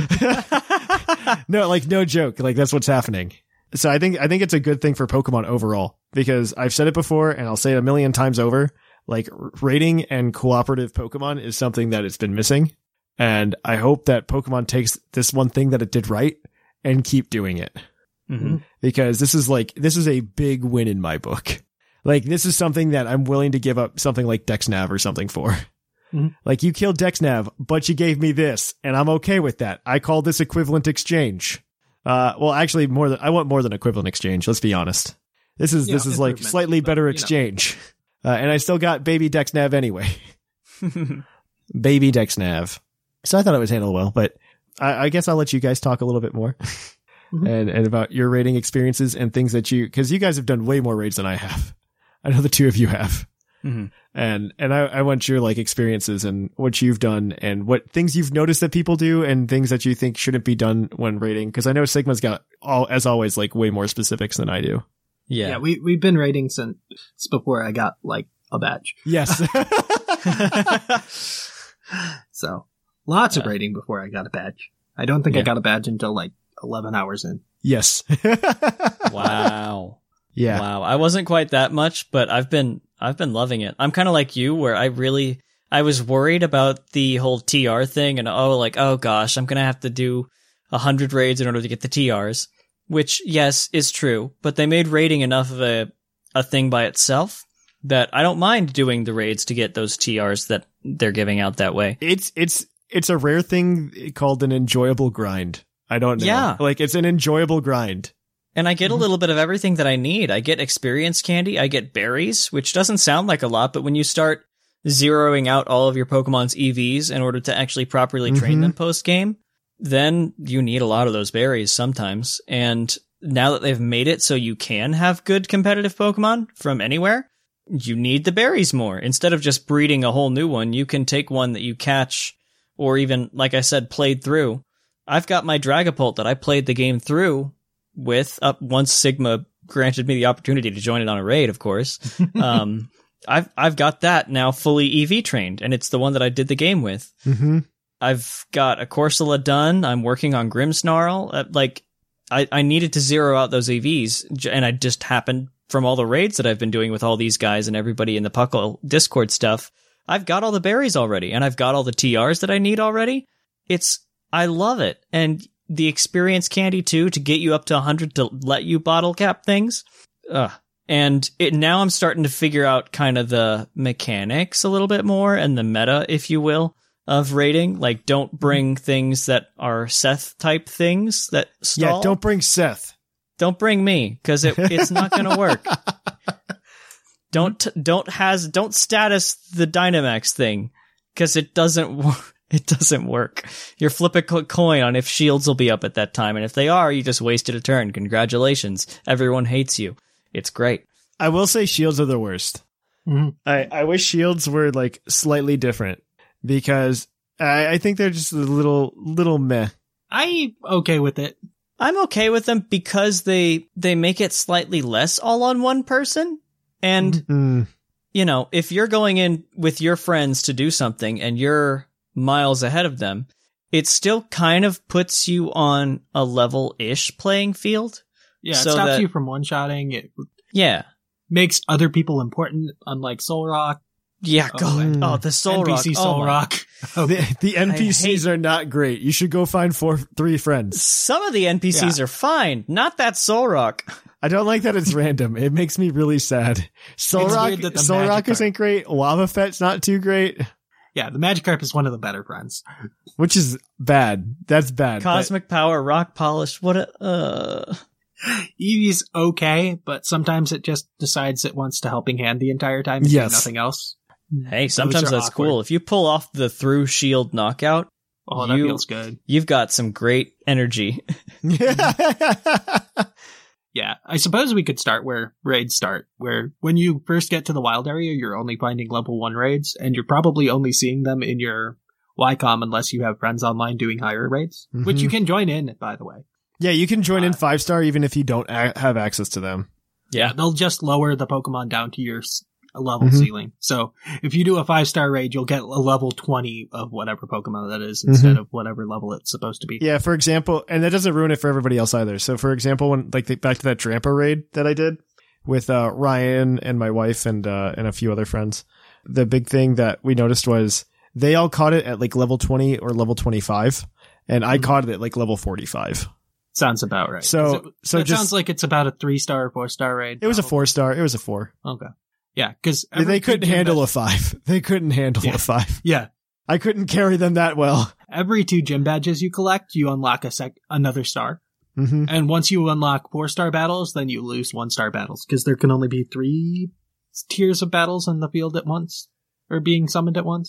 No, like no joke. Like that's what's happening. So I think, I think it's a good thing for Pokemon overall because I've said it before and I'll say it a million times over, like raiding and cooperative Pokemon is something that it's been missing. And I hope that Pokemon takes this one thing that it did right and keep doing it. Mm-hmm. Because this is like, this is a big win in my book. Like, this is something that I'm willing to give up something like DexNav or something for. Mm-hmm. Like, you killed DexNav, but you gave me this, and I'm okay with that. I call this equivalent exchange. Uh, well, actually, more than, I want more than equivalent exchange. Let's be honest. This is, you this know, is like slightly but, better you exchange. Uh, and I still got baby DexNav anyway. baby DexNav. So I thought it was handled well, but I, I guess I'll let you guys talk a little bit more mm-hmm. and, and about your raiding experiences and things that you, because you guys have done way more raids than I have. I know the two of you have. Mm-hmm. And and I, I want your like experiences and what you've done and what things you've noticed that people do and things that you think shouldn't be done when raiding. Because I know Sigma's got, all as always, like way more specifics than I do. Yeah, yeah we, we've been raiding since before I got like a badge. Yes. So lots yeah. of raiding before I got a badge. I don't think yeah. I got a badge until like eleven hours in. Yes. Wow. Yeah. Wow. I wasn't quite that much, but I've been I've been loving it. I'm kind of like you, where I really I was worried about the whole T R thing, and oh, like oh gosh, I'm gonna have to do a hundred raids in order to get the T Rs, which yes is true, but they made raiding enough of a a thing by itself that I don't mind doing the raids to get those T Rs that they're giving out that way. It's it's it's a rare thing called an enjoyable grind. I don't know. Yeah. Like it's an enjoyable grind. And I get a little bit of everything that I need. I get experience candy, I get berries, which doesn't sound like a lot, but when you start zeroing out all of your Pokemon's E Vs in order to actually properly mm-hmm. train them post-game, then you need a lot of those berries sometimes. And now that they've made it so you can have good competitive Pokemon from anywhere, you need the berries more. Instead of just breeding a whole new one, you can take one that you catch or even, like I said, played through. I've got my Dragapult that I played the game through with up once Sigma granted me the opportunity to join it on a raid, of course. um, I've, I've got that now fully E V trained, and it's the one that I did the game with. Mm-hmm. I've got a Corsola done. I'm working on Grimmsnarl. Uh, like, I, I needed to zero out those E Vs, and I just happened from all the raids that I've been doing with all these guys and everybody in the Puckle Discord stuff. I've got all the berries already, and I've got all the T Rs that I need already. It's, I love it. And the experience candy too, to get you up to one hundred to let you bottle cap things. Ugh. And it, now I'm starting to figure out kind of the mechanics a little bit more and the meta, if you will, of raiding. Like, don't bring things that are Seth type things that stall. Yeah, don't bring Seth. Don't bring me, because it, it's not going to work. Don't, don't has, don't status the Dynamax thing, because it doesn't work. It doesn't work. You're flip a coin on if shields will be up at that time, and if they are, you just wasted a turn. Congratulations. Everyone hates you. It's great. I will say shields are the worst. Mm-hmm. I, I wish shields were like slightly different, because I, I think they're just a little little meh. I'm okay with it. I'm okay with them because they they make it slightly less all on one person. And, mm-hmm. you know, if you're going in with your friends to do something and you're miles ahead of them, it still kind of puts you on a level-ish playing field. Yeah, so it stops that, you from one-shotting. It yeah. makes other people important, unlike Solrock. Yeah, oh, God. Oh, the Solrock. N P C Solrock. Oh, the, the N P Cs hate... are not great. You should go find four, three friends. Some of the N P Cs yeah. are fine. Not that Solrock. I don't like that it's random. It makes me really sad. Solrock, Solrock isn't great. Wobbuffet's not too great. Yeah, the Magikarp is one of the better friends. Which is bad. That's bad. Cosmic but... Power, Rock Polish, what a... Uh... Eevee's okay, but sometimes it just decides it wants to helping hand the entire time and yes. do nothing else. Hey, sometimes that's awkward. Cool. If you pull off the through shield knockout, oh, that you, feels good. You've got some great energy. Yeah, I suppose we could start where raids start, where when you first get to the wild area, you're only finding level one raids, and you're probably only seeing them in your Y-Com unless you have friends online doing higher raids, mm-hmm. which you can join in, by the way. Yeah, you can join uh, in five-star even if you don't a- have access to them. Yeah. yeah, they'll just lower the Pokemon down to your s- level mm-hmm. ceiling. So if you do a five-star raid, you'll get a level twenty of whatever Pokemon that is instead mm-hmm. of whatever level it's supposed to be. Yeah, for example, and that doesn't ruin it for everybody else either. So for example, when like the, back to that Drampa raid that I did with uh, Ryan and my wife and uh, and a few other friends, the big thing that we noticed was they all caught it at like level twenty or level twenty-five, and I mm-hmm. caught it at like level forty-five. Sounds about right. So, it, so that just, sounds like it's about a three-star or four-star raid. It was a four-star. It was a four. Okay. Yeah, because they couldn't handle badge- a five. They couldn't handle yeah. a five. Yeah. I couldn't carry them that well. Every two gym badges you collect, you unlock a sec- another star. Mm-hmm. And once you unlock four-star battles, then you lose one-star battles, because there can only be three tiers of battles in the field at once, or being summoned at once.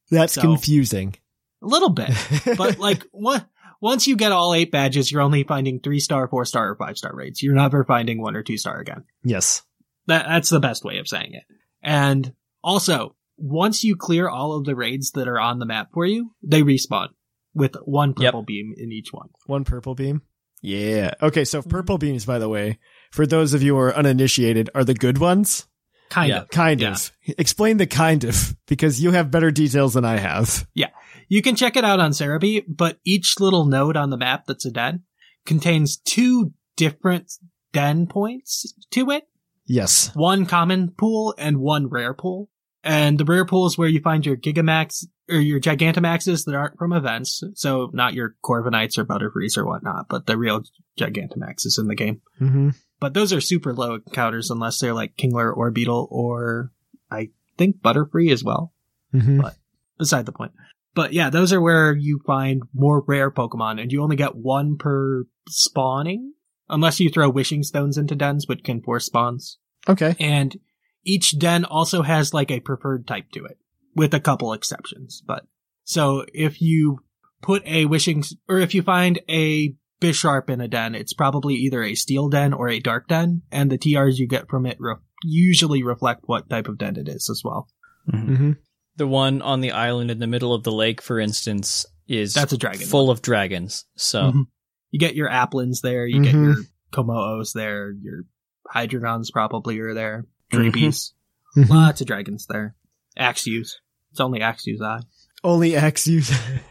That's So- confusing. A little bit. But like one, once you get all eight badges, you're only finding three star, four star, or five star raids. You're never finding one or two star again. Yes. That That's the best way of saying it. And also, once you clear all of the raids that are on the map for you, they respawn with one purple Yep. beam in each one. One purple beam. Yeah. Okay. So purple beams, by the way, for those of you who are uninitiated, are the good ones. Kind Yeah. of. Kind Yeah. of. Explain the kind of, because you have better details than I have. You can check it out on Cerebi, but each little node on the map that's a den contains two different den points to it. Yes. One common pool and one rare pool. And the rare pool is where you find your Gigamax or your Gigantamaxes that aren't from events. So not your Corviknights or Butterfrees or whatnot, but the real Gigantamaxes in the game. Mm-hmm. But those are super low encounters unless they're like Kingler or Beetle or I think Butterfree as well. Mm-hmm. But beside the point. But yeah, those are where you find more rare Pokemon, and you only get one per spawning, unless you throw wishing stones into dens, which can force spawns. Okay. And each den also has like a preferred type to it, with a couple exceptions. But so if you put a wishing, or if you find a Bisharp in a den, it's probably either a steel den or a dark den, and the T Rs you get from it re- usually reflect what type of den it is as well. Mm-hmm. The one on the island in the middle of the lake, for instance, is That's a dragon full of dragons. So Mhm. You get your Applins there, you Mhm. get your Komoos there, your Hydreigons probably are there, Drapies, Mhm. lots of dragons there. Axews. It's only Axews Eye. Only Axews.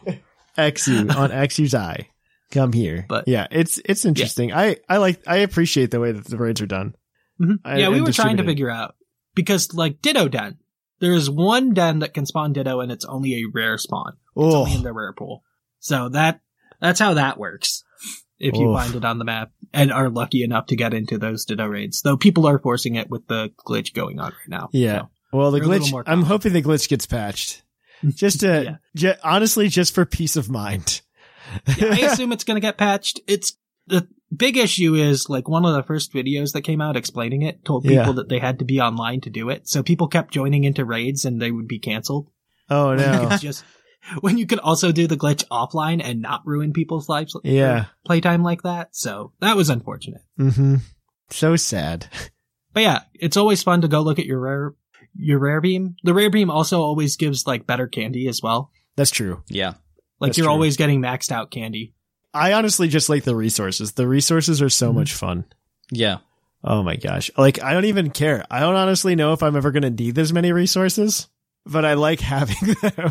Axew on Axew's eye. Come here. But- yeah, it's it's interesting. I, I like I appreciate the way that the raids are done. Mhm. I- yeah, we and were trying to distributed. figure out, because like Ditto Den, there's one den that can spawn Ditto and it's only a rare spawn. It's only in Oh, the rare pool. So that that's how that works. If you Oh. find it on the map and are lucky enough to get into those Ditto raids. Though people are forcing it with the glitch going on right now. yeah. So, Well, the they're a little glitch. more I'm common. hoping the glitch gets patched. Just to, Yeah. ju- honestly, just for peace of mind. yeah, I assume it's going to get patched. It's the big issue is like one of the first videos that came out explaining it told people Yeah. that they had to be online to do it. So people kept joining into raids and they would be canceled. Oh When you no. could just when you could also do the glitch offline and not ruin people's lives or Yeah. playtime like that. So that was unfortunate. Mm-hmm. So sad. But yeah, it's always fun to go look at your rare your rare beam. The rare beam also always gives like better candy as well. That's true. yeah. Like That's you're true. always getting maxed out candy. I honestly just like the resources. The resources are so Mhm. much fun. Yeah. Oh my gosh. Like, I don't even care. I don't honestly know if I'm ever going to need this many resources, but I like having them.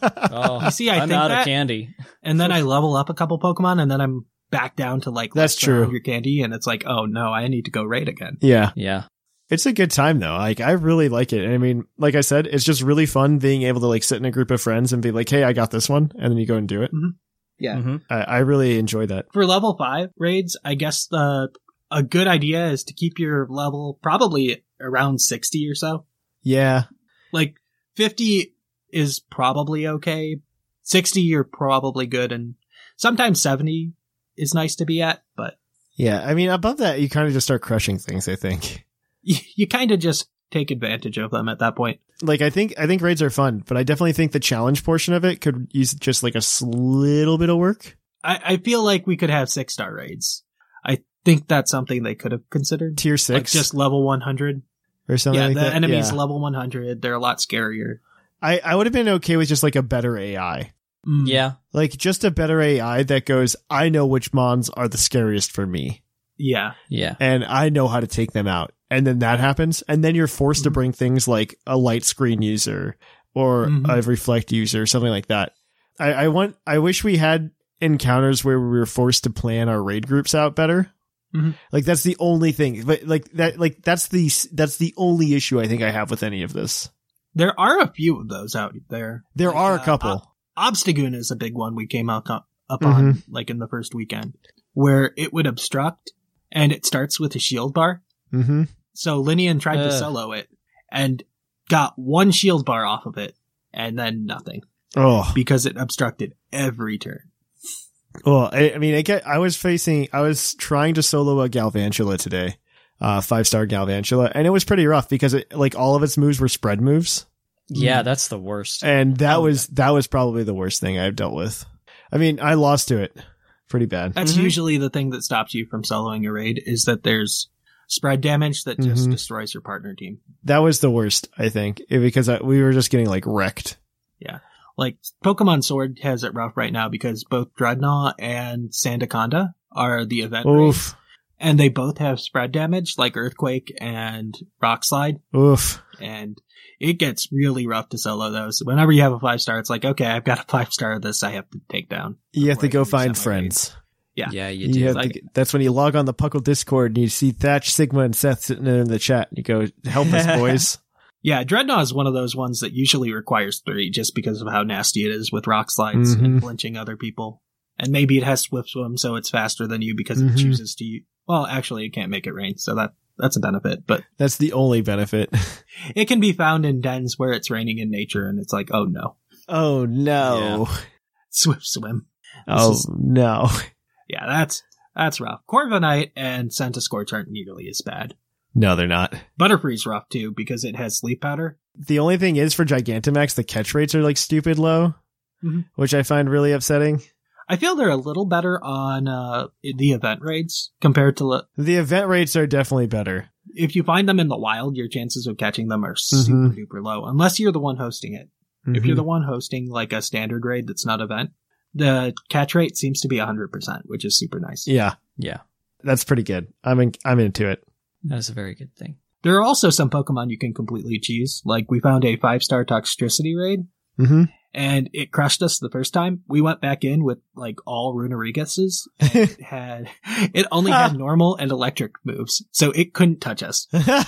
Oh, You see, I I'm think out that- of candy. And then I level up a couple Pokemon and then I'm back down to like That's less true. than one hundred candy and it's like, oh no, I need to go raid again. Yeah. Yeah. It's a good time though. Like, I really like it. I mean, like I said, it's just really fun being able to like sit in a group of friends and be like, hey, I got this one. And then you go and do it. Yeah. Mhm. I, I really enjoy that. For level five raids, I guess the a good idea is to keep your level probably around sixty or so. Yeah. Like fifty is probably okay. sixty you're probably good, and sometimes seventy is nice to be at, but Yeah. I mean, above that, you kind of just start crushing things, I think. you, you kind of just take advantage of them at that point. Like, I think, I think raids are fun, but I definitely think the challenge portion of it could use just like a s- little bit of work. I, I feel like we could have six star raids. I think that's something they could have considered. Tier Like six just level one hundred. or something Yeah, like the that. enemies Yeah. level one hundred. They're a lot scarier. I, I would have been okay with just like a better A I. Mm. Yeah. Like just a better A I that goes, I know which mons are the scariest for me Yeah. Yeah. and I know how to take them out. And then that happens. And then you're forced to Mhm. bring things like a light screen user or Mhm. a reflect user, something like that. I, I want, I wish we had encounters where we were forced to plan our raid groups out better. Mhm. Like that's the only thing, but like that, like that's the, that's the only issue I think I have with any of this. There are a few of those out there. There Like, are a uh, couple. Obstagoon is a big one we came out co- up Mm-hmm. on, like in the first weekend, where it would obstruct and it starts with a shield bar. Mm-hmm. So Linian tried to Ugh. solo it and got one shield bar off of it and then nothing Oh, because it obstructed every turn. well, I, I mean, I get, I was facing, I was trying to solo a Galvantula today, uh, five star Galvantula, and it was pretty rough because it, like all of its moves were spread moves. Yeah, that's the worst. And that Oh, was that was probably the worst thing I've dealt with. I mean, I lost to it pretty bad. That's Mhm. usually the thing that stops you from soloing a raid, is that there's spread damage that just Mhm. destroys your partner team. That was the worst, I think, because I, we were just getting like wrecked. Like, Pokemon Sword has it rough right now because both Dreadnought and Sandaconda are the event raids, Oof. and they both have spread damage, like Earthquake and Rock Slide, Oof. and it gets really rough to solo those. Whenever you have a five star, it's like, okay, I've got a five star of this I have to take down. You have to Before I go can find reset my raid. friends. Yeah. Yeah, you You do. have Like- to, that's when you log on the Puckle Discord and you see Thatch, Sigma, and Seth sitting there in the chat. And you go, help us, boys. Yeah, Dreadnought is one of those ones that usually requires three just because of how nasty it is with rock slides Mhm. and flinching other people. And maybe it has Swift Swim, so it's faster than you because Mhm. it chooses to. Well, actually, it can't make it rain, so that that's a benefit. But That's the only benefit. it can be found in dens where it's raining in nature, and it's like, oh no, Oh, no. Swift Swim. This Oh, is- no. Yeah, that's that's rough. Corviknight and Centiskorch aren't nearly as bad. No, they're not. Butterfree's rough too because it has sleep powder. The only thing is for Gigantamax, the catch rates are like stupid low, Mhm. which I find really upsetting. I feel they're a little better on uh, the event raids compared to le- The event rates are definitely better. if you find them in the wild, your chances of catching them are Mhm. super duper low, unless you're the one hosting it. If you're Mhm. the one hosting like a standard raid that's not event, the catch rate seems to be one hundred percent, which is super nice. Yeah, Yeah, that's pretty good. I'm in, I'm into it. that's a very good thing. There are also some Pokemon you can completely cheese. Like, we found a five-star Toxtricity raid, Mm-hmm. and it crushed us the first time. We went back in with, like, all Runarigases, and it had, it only had normal and electric moves, so it couldn't touch us.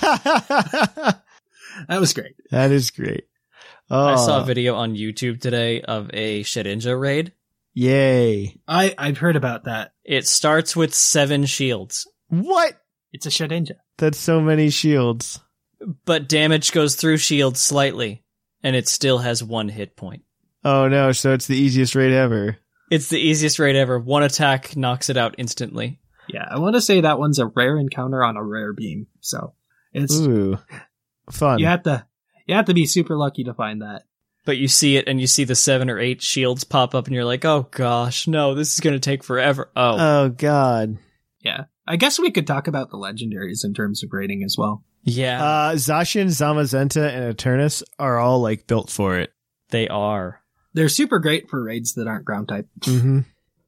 That That was great. is great. Oh, I saw a video on YouTube today of a Shedinja raid. Yay. I, I've heard about that. It starts with seven shields, What? It's a Shedinja. That's so many shields. but damage goes through shields slightly, and it still has one hit point. Oh no, so it's the easiest raid ever. It's the easiest raid ever. One attack knocks it out instantly. Yeah, I want to say that one's a rare encounter on a rare beam. So it's Ooh. Fun. you have to you have to be super lucky to find that. But you see it, and you see the seven or eight shields pop up, and you're like, oh gosh, no, this is going to take forever. Oh, Oh god. Yeah, I guess we could talk about the legendaries in terms of rating as well. yeah, Uh, Zacian, Zamazenta, and Eternus are all like built for it. they are. They're super great for raids that aren't ground type. Mm-hmm.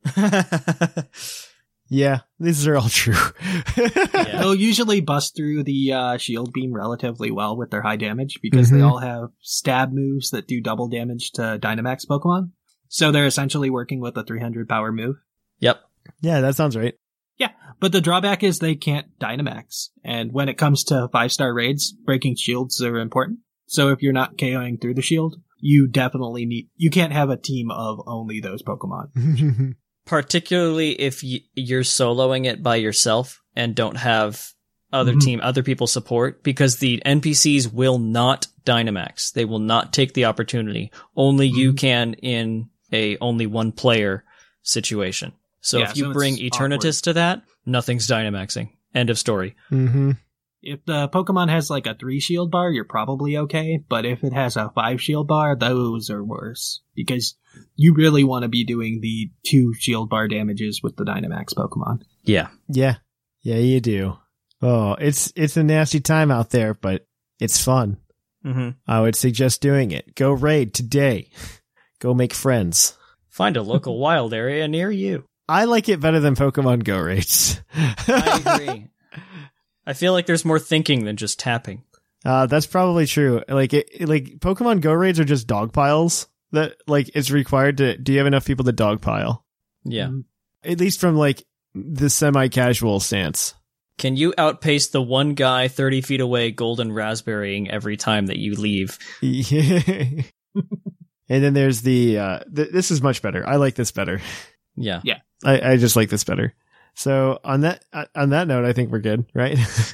Yeah, these are all true. Yeah. They'll usually bust through the uh, shield beam relatively well with their high damage because they Mhm. all have stab moves that do double damage to Dynamax Pokemon. So they're essentially working with a three hundred power move. Yep. Yeah, that sounds right. Yeah, but the drawback is they can't Dynamax. And when it comes to five-star raids, breaking shields are important. So if you're not KOing through the shield, you definitely need... You can't have a team of only those Pokemon. Particularly if y- you're soloing it by yourself and don't have other Mhm. team, other people support, because the N P Cs will not Dynamax. They will not take the opportunity. Only you Mhm. can in a only one player situation. So Yeah, if you so it's bring Eternatus to that, nothing's Dynamaxing. End of story. Mm-hmm. If the Pokemon has like a three shield bar, you're probably okay. But if it has a five shield bar, those are worse. Because you really want to be doing the two shield bar damages with the Dynamax Pokemon. Yeah. Yeah. Yeah, you do. Oh, it's it's a nasty time out there, but it's fun. Mm-hmm. I would suggest doing it. Go raid today. Go make friends. Find a local wild area near you. I like it better than Pokemon Go raids. I agree. I feel like there's more thinking than just tapping. Uh, that's probably true. Like, it, like Pokemon Go raids are just dog piles. That like it's required to. Do you have enough people to dog pile? Yeah. Mhm. At least from like the semi-casual stance. Can you outpace the one guy thirty feet away golden raspberrying every time that you leave? Yeah. And then there's the. Uh, th- this is much better. I like this better. Yeah. I, I just like this better. So on that uh, on that note, I think we're good, right?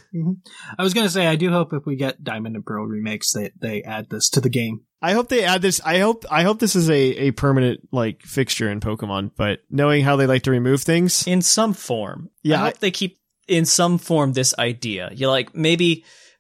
I was going to say, I do hope if we get Diamond and Pearl remakes that they add this to the game. I hope they add this. I hope I hope this is a, a permanent like fixture in Pokemon. But knowing how they like to remove things, In some form. Yeah, I hope I- they keep in some form this idea. You like maybe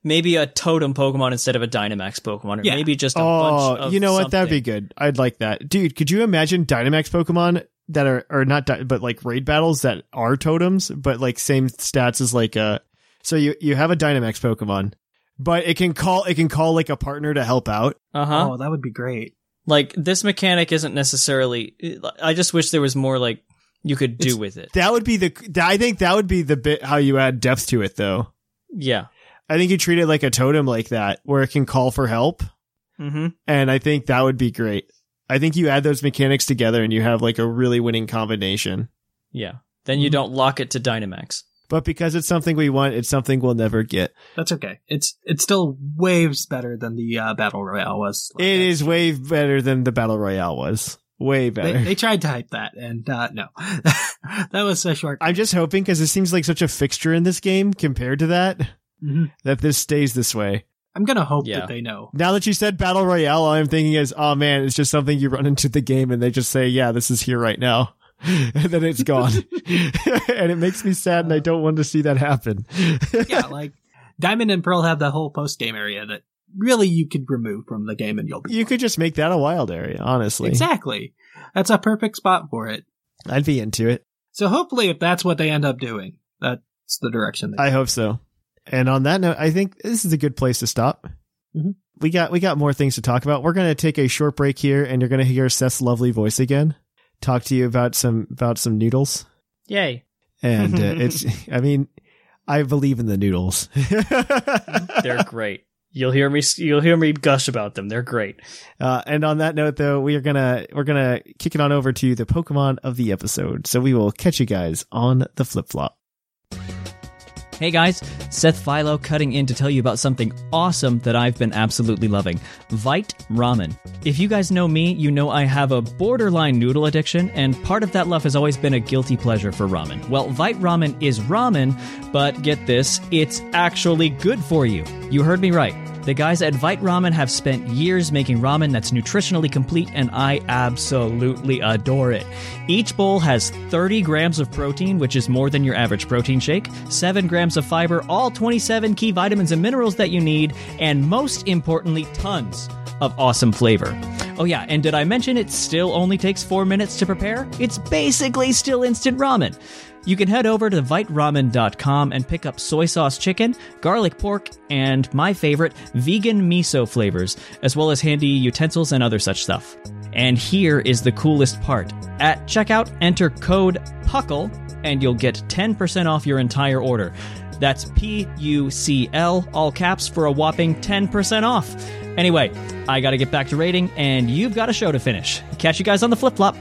maybe a totem Pokemon instead of a Dynamax Pokemon, or Yeah. maybe just a Oh, bunch of you know what? That'd something. be good. I'd like that. Dude, could you imagine Dynamax Pokemon that are, or not, di- but like raid battles that are totems, but like same stats as like a, so you, you have a Dynamax Pokemon, but it can call, it can call like a partner to help out. Uh-huh. Oh, that would be great. Like, this mechanic isn't necessarily... I just wish there was more, like, you could do It's- with it. That would be the, I think that would be the bit how you add depth to it though. Yeah. I think you treat it like a totem like that, where it can call for help. Mm-hmm. And I think that would be great. I think you add those mechanics together and you have like a really winning combination. Yeah. Then you don't lock it to Dynamax. But because it's something we want, it's something we'll never get. That's okay. It's it's still waves better than the uh, Battle Royale was. It is way better than the Battle Royale was. Way better. They, they tried to hype that, and uh, no. That was a short... I'm just hoping, because it seems like such a fixture in this game compared to that, Mhm. that this stays this way. I'm going to hope Yeah. that they know. Now that you said Battle Royale, all I'm thinking is, oh man, it's just something you run into the game and they just say, yeah, this is here right now. And then it's gone. And it makes me sad and I don't want to see that happen. Yeah, like Diamond and Pearl have that whole post-game area that really you could remove from the game and you'll be You could just make that a wild area, honestly. Exactly. That's a perfect spot for it. I'd be into it. So hopefully if that's what they end up doing, that's the direction they I hope so. And on that note, I think this is a good place to stop. Mm-hmm. We got we got more things to talk about. We're going to take a short break here, and you're going to hear Seth's lovely voice again. Talk to you about some about some noodles. Yay. And uh, it's, I mean, I believe in the noodles. They're great. You'll hear me. You'll hear me gush about them. They're great. Uh, and on that note, though, we are gonna we're gonna kick it on over to the Pokemon of the episode. So we will catch you guys on the flip flop. Hey guys, Seth Philo cutting in to tell you about something awesome that I've been absolutely loving. Vite Ramen. If you guys know me, you know I have a borderline noodle addiction, and part of that love has always been a guilty pleasure for ramen. Well, Vite Ramen is ramen, but get this, it's actually good for you. You heard me right. The guys at Vite Ramen have spent years making ramen that's nutritionally complete, and I absolutely adore it. Each bowl has thirty grams of protein, which is more than your average protein shake, seven grams of fiber, all twenty-seven key vitamins and minerals that you need, and most importantly, tons of awesome flavor. Oh yeah, and did I mention it still only takes four minutes to prepare? It's basically still instant ramen. You can head over to vite ramen dot com and pick up soy sauce chicken, garlic pork, and my favorite, vegan miso flavors, as well as handy utensils and other such stuff. And here is the coolest part. At checkout, enter code PUCKLE, and you'll get ten percent off your entire order. That's P U C L, all caps, for a whopping ten percent off. Anyway, I gotta get back to rating, and you've got a show to finish. Catch you guys on the flip-flop.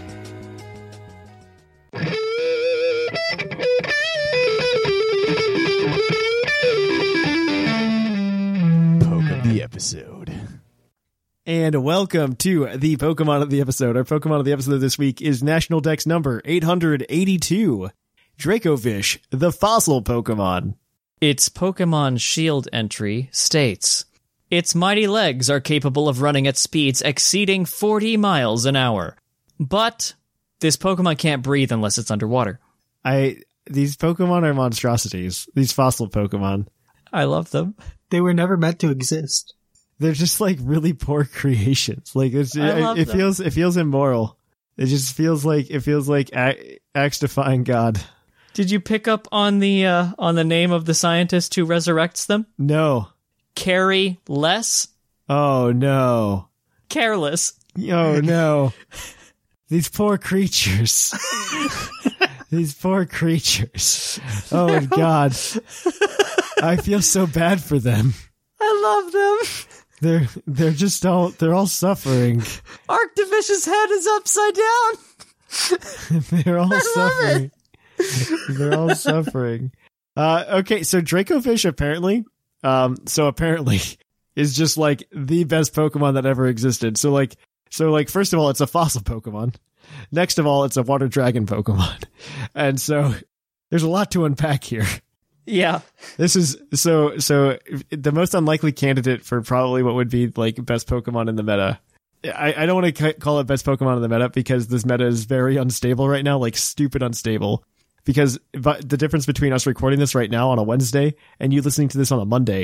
Poke of the episode. And welcome to the Pokemon of the episode. Our Pokemon of the episode this week is National Dex number eight hundred eighty-two, Dracovish, the fossil Pokemon. Its Pokemon Shield entry states, its mighty legs are capable of running at speeds exceeding forty miles an hour. But this Pokemon can't breathe unless it's underwater. I these Pokemon are monstrosities. These fossil Pokemon. I love them. They were never meant to exist. They're just like really poor creations. Like it's, I it, love it them. feels it feels immoral. It just feels like it feels like a- acts defying God. Did you pick up on the uh, on the name of the scientist who resurrects them? No. Carry less, Oh no. careless. Oh no. These poor creatures. These poor creatures. Oh my God. I feel so bad for them. I love them. They're they're just all they're all suffering. Arctivish's head is upside down. They're all suffering. They're all suffering. Uh, okay, so Dracovish apparently, um, so apparently is just like the best Pokemon that ever existed. So like, so like, first of all, it's a fossil Pokemon. Next of all, it's a water dragon Pokemon. And so there's a lot to unpack here. Yeah. This is so, so the most unlikely candidate for probably what would be like best Pokemon in the meta. I, I don't want to call it best Pokemon in the meta because this meta is very unstable right now, like stupid unstable. Because but the difference between us recording this right now on a Wednesday and you listening to this on a Monday,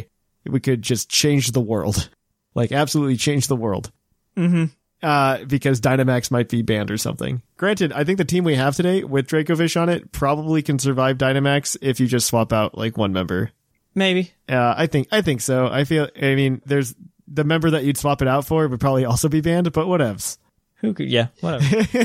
we could just change the world. Like, absolutely change the world. Mm-hmm. Uh, because Dynamax might be banned or something. Granted, I think the team we have today with Dracovish on it probably can survive Dynamax if you just swap out like one member. Maybe. Uh, I think I think so. I feel. I mean, there's the member that you'd swap it out for would probably also be banned, but whatevs. Who could? Yeah, whatever.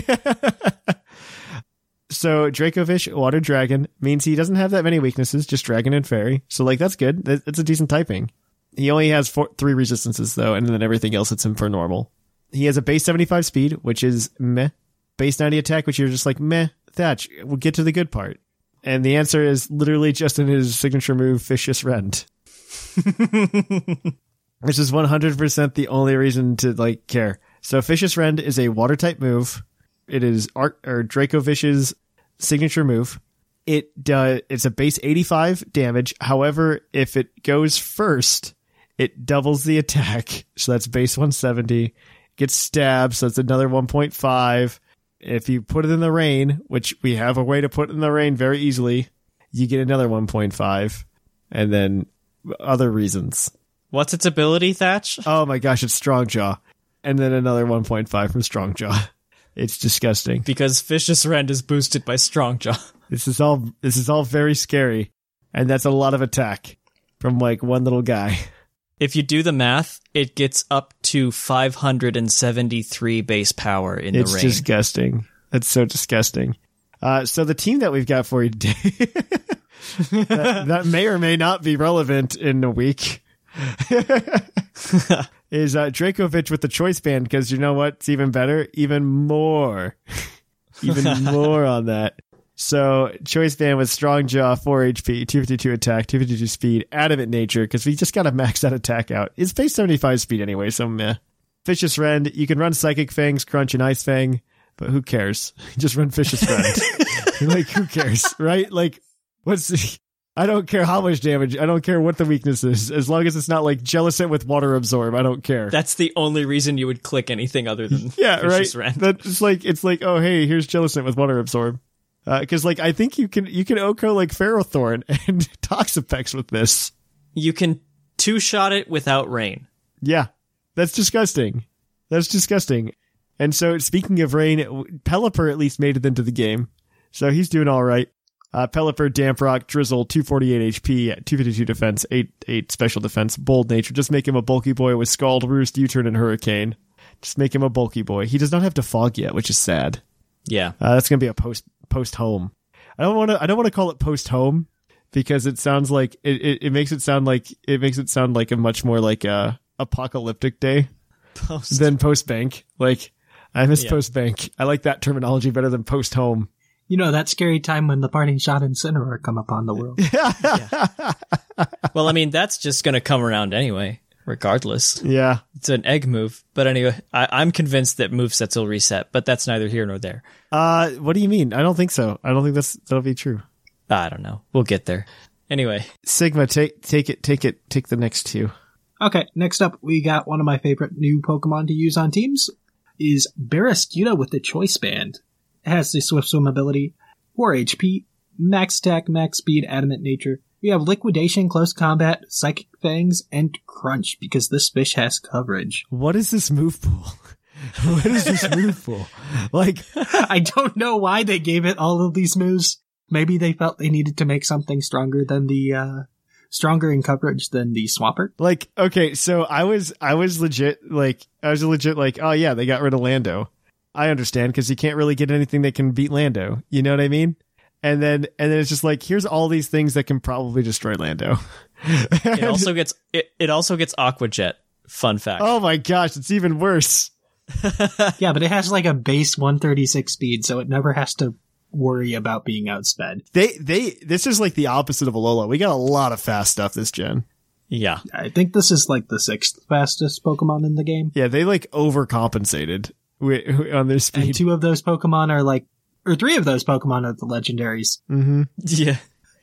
So Dracovish, Water Dragon, means he doesn't have that many weaknesses, just Dragon and Fairy. So like that's good. That's a decent typing. He only has four, three resistances though, and then everything else hits him for normal. He has a base seventy-five speed, which is meh. Base ninety attack, which you're just like, meh. Thatch, we'll get to the good part. And the answer is literally just in his signature move, Vicious Rend. Which is one hundred percent the only reason to, like, care. So Vicious Rend is a water-type move. It is Art or Dracovish's signature move. It does, it's a base eighty-five damage. However, if it goes first, it doubles the attack. So that's base one seventy. Gets stabbed, so it's another one point five. If you put it in the rain, which we have a way to put it in the rain very easily, you get another one point five. And then other reasons. What's its ability, Thatch? Oh my gosh, it's Strong Jaw. And then another one point five from Strong Jaw. It's disgusting. Because Vicious Rend is boosted by Strong Jaw. This is all this is all very scary. And that's a lot of attack from like one little guy. If you do the math, it gets up to five hundred seventy-three base power in it's the rain. It's disgusting. That's so disgusting. Uh, so the team that we've got for you today, that, that may or may not be relevant in a week, is uh, Dracovish with the Choice Band, because you know what's even better? Even more. Even more on that. So, Choice Band with Strong Jaw, four H P, two fifty-two attack, two fifty-two speed, Adamant Nature, because we just got to max that attack out. It's base seventy-five speed anyway, so meh. Vicious Rend, you can run Psychic Fangs, Crunch, and Ice Fang, but who cares? Just run Vicious Rend. Like, who cares, right? Like, what's the... I don't care how much damage, I don't care what the weakness is, as long as it's not like Jellicent with Water Absorb, I don't care. That's the only reason you would click anything other than yeah, Vicious right? Rend. That's like, it's like, oh, hey, here's Jellicent with Water Absorb. Because, uh, like, I think you can you can O C O, like, Ferrothorn and Toxapex with this. You can two-shot it without rain. Yeah, that's disgusting. That's disgusting. And so, speaking of rain, Pelipper at least made it into the game. So, he's doing all right. Uh, Pelipper, Damp Rock, Drizzle, two forty-eight H P, two fifty-two defense, eight eight special defense, Bold Nature. Just make him a bulky boy with Scald, Roost, U-Turn, and Hurricane. Just make him a bulky boy. He does not have Defog yet, which is sad. Yeah. Uh, that's going to be a post... post home. I don't want to I don't want to call it post home because it sounds like it, it, it makes it sound like it makes it sound like a much more like a apocalyptic day Post. than post bank. Like I miss Yeah. post bank. I like that terminology better than post home. You know, that scary time when the parting shot and Incineroar come upon the world. Well, I mean, that's just going to come around anyway, regardless. Yeah. It's an egg move. But anyway, I, I'm convinced that movesets will reset, but that's neither here nor there. Uh what do you mean? I don't think so. I don't think that's that'll be true. I don't know. We'll get there. Anyway. Sigma, take take it, take it, take the next two. Okay, next up, we got one of my favorite new Pokemon to use on teams, is Barraskewda with the Choice Band. It has the Swift Swim ability, four H P, max attack, max speed, Adamant Nature. We have Liquidation, Close Combat, Psychic Fangs, and Crunch, because this fish has coverage. What is this move pool? What is this move pool? Like, I don't know why they gave it all of these moves. Maybe they felt they needed to make something stronger than the, uh, stronger in coverage than the Swampert. like, okay, so I was, I was legit, like, I was legit like, oh yeah, they got rid of Lando. I understand, because you can't really get anything that can beat Lando. You know what I mean? And then, and then it's just like, here's all these things that can probably destroy Lando. It also gets it, it also gets Aqua Jet. Fun fact. Oh my gosh, it's even worse. Yeah, but it has like a base one thirty-six speed, so it never has to worry about being outsped. They, they, this is like the opposite of Alola. We got a lot of fast stuff this gen. Yeah. I think this is like the sixth fastest Pokemon in the game. Yeah, they like overcompensated wi- on their speed. And two of those Pokemon are like, or three of those Pokemon are the legendaries. Mm-hmm. Yeah.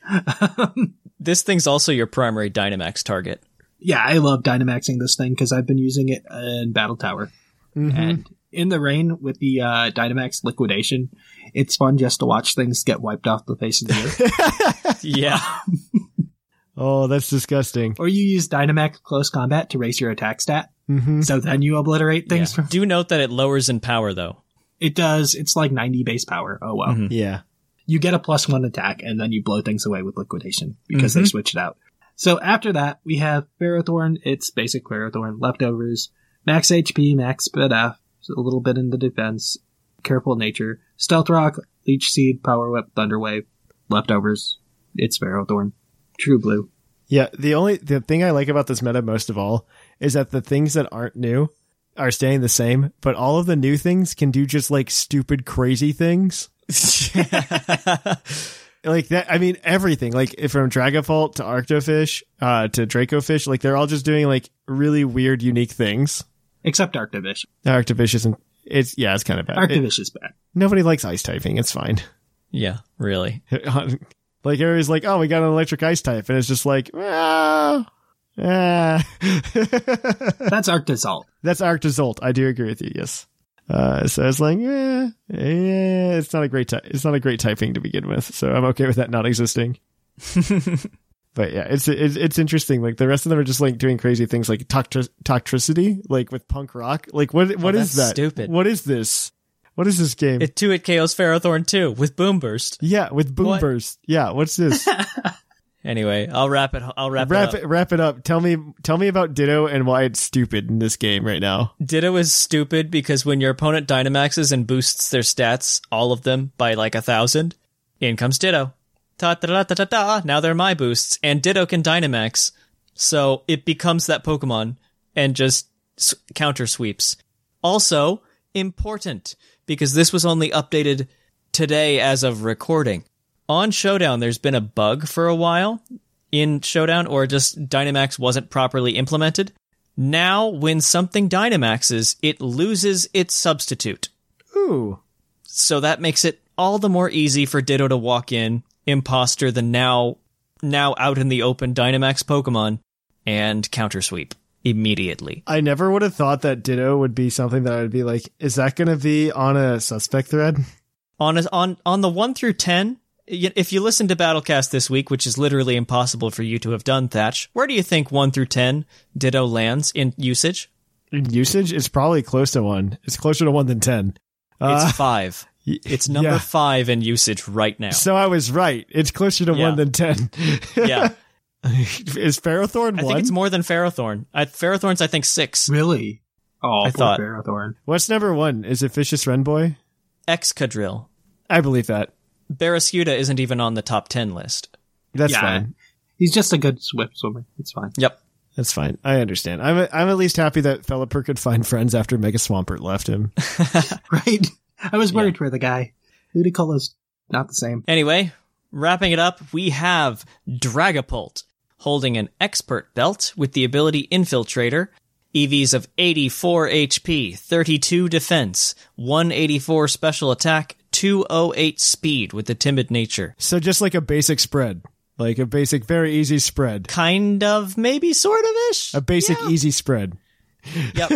This thing's also your primary Dynamax target. Yeah, I love Dynamaxing this thing because I've been using it in Battle Tower. Mm-hmm. And in the rain with the uh, Dynamax Liquidation, it's fun just to watch things get wiped off the face of the earth. Yeah. Oh, that's disgusting. Or you use Dynamax Close Combat to raise your attack stat. Mm-hmm. So then you obliterate things Yeah. from... Do note that it lowers in power, though. It does. It's like ninety base power. Oh, well. Mhm. Yeah. You get a plus one attack, and then you blow things away with Liquidation because Mm-hmm. they switched it out. So after that, we have Ferrothorn. It's basic Ferrothorn. Leftovers. Max H P, max speed F. A little bit in the defense. Careful nature. Stealth Rock, Leech Seed, Power Whip, Thunder Wave. Leftovers. It's Ferrothorn. True blue. Yeah, the only the thing I like about this meta most of all is that the things that aren't new are staying the same, but all of the new things can do just like stupid crazy things. Like that, I mean everything. Like from Dragapult to Arctofish, uh to Dracofish, like they're all just doing like really weird, unique things. Except Arctovish. Arctofish isn't it's yeah, it's kind of bad. Arctovish It- is bad. nobody likes ice typing, it's fine. Yeah, really. Like everybody's like, oh, we got an electric ice type, and it's just like, ah, ah. That's Arctozolt. That's Arctozolt. I do agree with you. Yes. Uh, so it's like, eh, eh, it's not a great type. It's not a great typing to begin with. So I'm okay with that not existing. But yeah, it's, it's it's interesting. Like the rest of them are just like doing crazy things, like toxi- toxicity, like with punk rock. Like what what is that's that? stupid. What is this? What is this game? It two it K Os Ferrothorn too with Boom Burst. yeah, with Boom What? Burst. Yeah, what's this? Anyway, I'll wrap it. I'll wrap, wrap it it up. wrap it up. Tell me tell me about Ditto and why it's stupid in this game right now. Ditto is stupid because when your opponent Dynamaxes and boosts their stats, all of them by like a thousand, in comes Ditto. Ta ta ta ta ta ta. Now they're my boosts, and Ditto can Dynamax, so it becomes that Pokemon and just s- counter sweeps. Also important because this was only updated today as of recording. On Showdown, there's been a bug for a while in Showdown, or just Dynamax wasn't properly implemented. Now, when something Dynamaxes, it loses its substitute. Ooh. So that makes it all the more easy for Ditto to walk in, imposter the now now out in the open Dynamax Pokemon, and counter sweep immediately. I never would have thought that Ditto would be something that I would be like, is that going to be on a suspect thread? On a, on on the one through ten, y- if you listen to Battlecast this week, which is literally impossible for you to have done, Thatch, where do you think one through ten Ditto lands in usage? In usage, it's probably close to one. It's closer to one than ten. It's Uh, five. y- It's number yeah. five in usage right now. So I was right. It's closer to Yeah. one than ten. Yeah. Is Ferrothorn I one? think it's more than Ferrothorn. I, Ferrothorn's, I think, six. Really? Oh, I poor thought- Ferrothorn. What's number one? Is it Vicious Renboy? Excadrill. I believe that. Barrascuda isn't even on the top ten list. That's Yeah. fine. He's just a good Swift swimmer. It's fine. Yep. That's fine. I understand. I'm I'm at least happy that Pelipper could find friends after Mega Swampert left him. Right? I was worried for the guy. Ludicolo's not the same. Anyway, wrapping it up, we have Dragapult, holding an Expert Belt with the ability Infiltrator, E Vs of eighty-four H P, thirty-two Defense, one eighty-four Special Attack, two oh eight Speed with the Timid Nature. So just like a basic spread. Like a basic, very easy spread. Kind of, maybe, sort of-ish? A basic, Yeah. easy spread. Yep.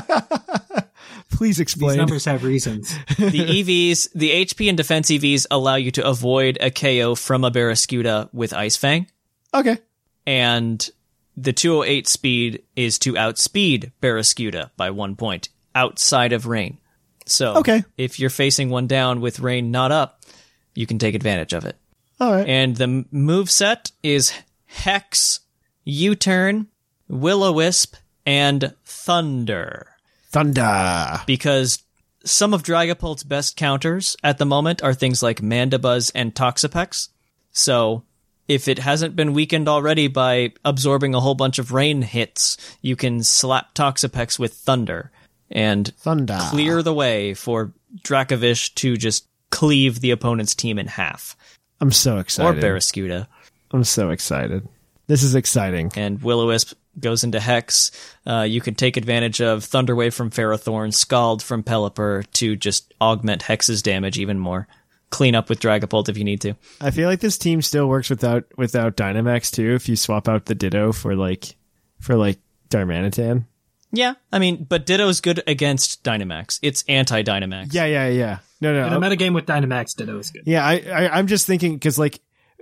Please These explain. numbers have reasons. The E Vs, the H P and Defense E Vs allow you to avoid a K O from a Barrascuda with Ice Fang. Okay. And the two oh eight speed is to outspeed Barrascuda by one point outside of rain. So Okay. if you're facing one down with rain not up, you can take advantage of it. All right. And the move set is Hex, U-Turn, Will-O-Wisp, and Thunder. Thunder. Because some of Dragapult's best counters at the moment are things like Mandibuzz and Toxapex. So if it hasn't been weakened already by absorbing a whole bunch of rain hits, you can slap Toxapex with Thunder and Thunder. clear the way for Dracovish to just cleave the opponent's team in half. I'm so Or excited. Barrascuda. I'm so excited. This is exciting. And Will-O-Wisp goes into Hex. Uh, you can take advantage of Thunder Wave from Ferrothorn, Scald from Pelipper to just augment Hex's damage even more. Clean up with Dragapult if you need to. I feel like this team still works without without Dynamax too. If you swap out the Ditto for like for like Darmanitan. Yeah, I mean, but Ditto's good against Dynamax. It's anti-Dynamax. Yeah, yeah, yeah. No, no. In a metagame with Dynamax, Ditto is good. Yeah, I, I I'm just thinking because like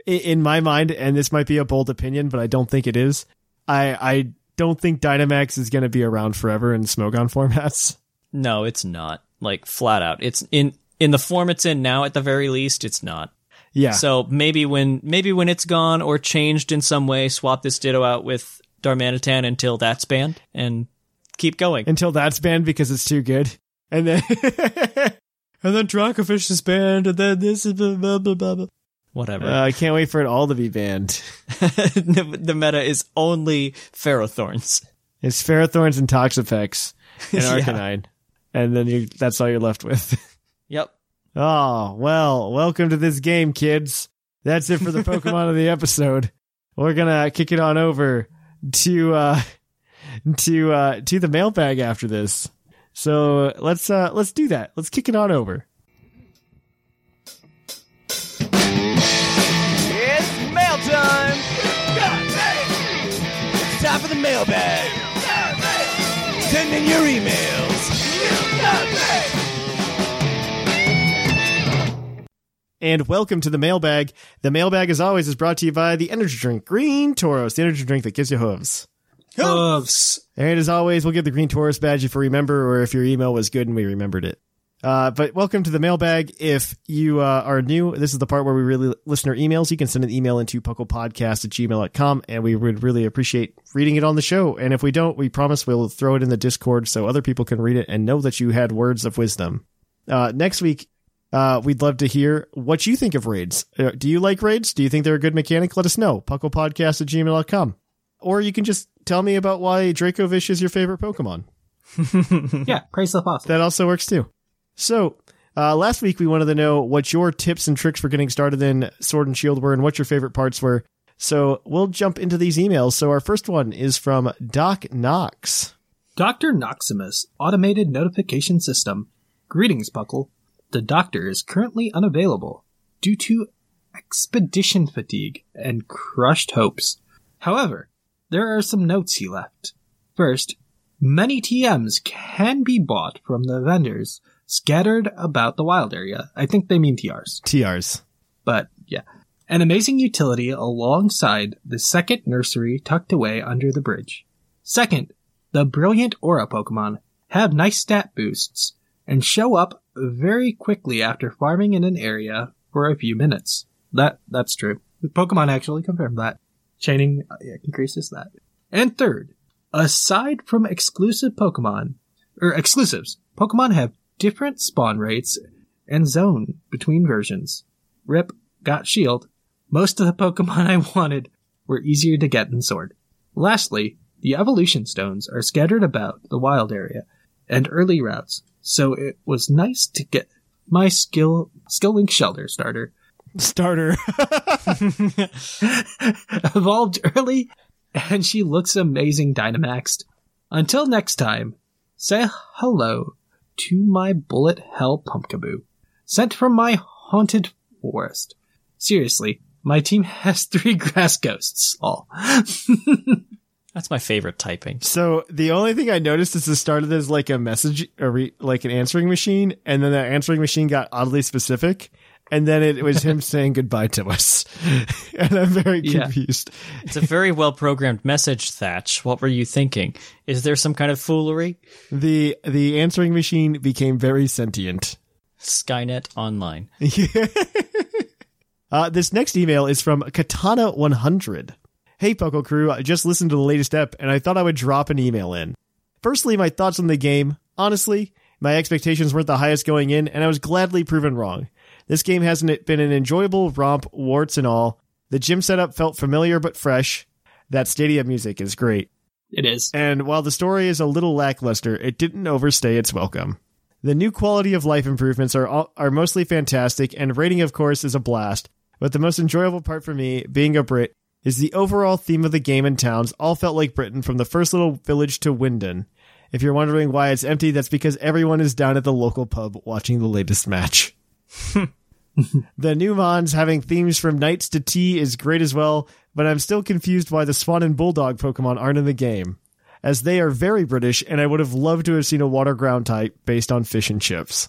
in, in my mind, and this might be a bold opinion, but I don't think it is. I I don't think Dynamax is going to be around forever in Smogon formats. No, it's not. Like, flat out. It's in in the form it's in now, at the very least, it's not. Yeah. So maybe when maybe when it's gone or changed in some way, swap this Ditto out with Darmanitan until that's banned and keep going. Until that's banned because it's too good. And then and then Dracovish is banned, and then this is blah, blah, blah, blah. Whatever. Uh, I can't wait for it all to be banned. the, the meta is only Ferrothorns. It's Ferrothorns and Toxapex and Yeah. Arcanine. And then you that's all you're left with. Yep. Oh, well, welcome to this game, kids. That's it for the Pokemon of the episode. We're gonna kick it on over to uh to uh to the mailbag after this. So let's uh let's do that. Let's kick it on over. It's mail time! It's time for the mailbag! Send in your emails! And welcome to the mailbag. The mailbag, as always, is brought to you by the energy drink Green Tauros, the energy drink that gives you hooves. Hooves. And as always, we'll give the Green Tauros badge if you remember, or if your email was good and we remembered it. Uh, but welcome to the mailbag. If you uh, are new, this is the part where we really listener emails. You can send an email into pucklepodcast at gmail dot com, and we would really appreciate reading it on the show. And if we don't, we promise we'll throw it in the Discord so other people can read it and know that you had words of wisdom. Uh, next week, uh, we'd love to hear what you think of raids. Uh, do you like raids? Do you think they're a good mechanic? Let us know. pucklepodcast at gmail dot com. Or you can just tell me about why Dracovish is your favorite Pokemon. Yeah, praise the fossil. That also works too. So, uh, last week we wanted to know what your tips and tricks for getting started in Sword and Shield were and what your favorite parts were. So we'll jump into these emails. So our first one is from Doc Knox. Doctor Noximus, Automated Notification System. Greetings, Puckle. The doctor is currently unavailable due to expedition fatigue and crushed hopes. However, there are some notes he left. First, many T Ms can be bought from the vendors scattered about the wild area. I think they mean T Rs. T Rs. But, yeah. An amazing utility alongside the second nursery tucked away under the bridge. Second, the brilliant Aura Pokemon have nice stat boosts and show up very quickly after farming in an area for a few minutes. That That's true. The Pokemon actually confirmed that. Chaining uh, increases that. And third, aside from exclusive Pokemon, or exclusives, Pokemon have different spawn rates and zone between versions. Rip, got Shield. Most of the Pokemon I wanted were easier to get than Sword. Lastly, the evolution stones are scattered about the wild area and early routes, so it was nice to get my skill skill link shelter starter Starter. evolved early, and she looks amazing Dynamaxed. Until next time, say hello to my bullet hell Pumpkaboo, sent from my haunted forest. Seriously, my team has three grass ghosts. All. That's my favorite typing. So the only thing I noticed is the start of this like a message, or re- like an answering machine, and then that answering machine got oddly specific, and then it was him saying goodbye to us. And I'm very Yeah. confused. It's a very well-programmed message, Thatch. What were you thinking? Is there some kind of foolery? The the answering machine became very sentient. Skynet Online. uh, this next email is from Katana one hundred. Hey, Puckle Crew, I just listened to the latest ep, and I thought I would drop an email in. Firstly, my thoughts on the game. Honestly, my expectations weren't the highest going in, and I was gladly proven wrong. This game hasn't been an enjoyable romp, warts and all. The gym setup felt familiar but fresh. That Stadia music is great. It is. And while the story is a little lackluster, it didn't overstay its welcome. The new quality of life improvements are all, are mostly fantastic, and rating, of course, is a blast. But the most enjoyable part for me, being a Brit, is the overall theme of the game and towns all felt like Britain from the first little village to Wyndon. If you're wondering why it's empty, that's because everyone is down at the local pub watching the latest match. The new Mons having themes from knights to tea is great as well, but I'm still confused why the Swan and Bulldog Pokemon aren't in the game, as they are very British, and I would have loved to have seen a water ground type based on fish and chips.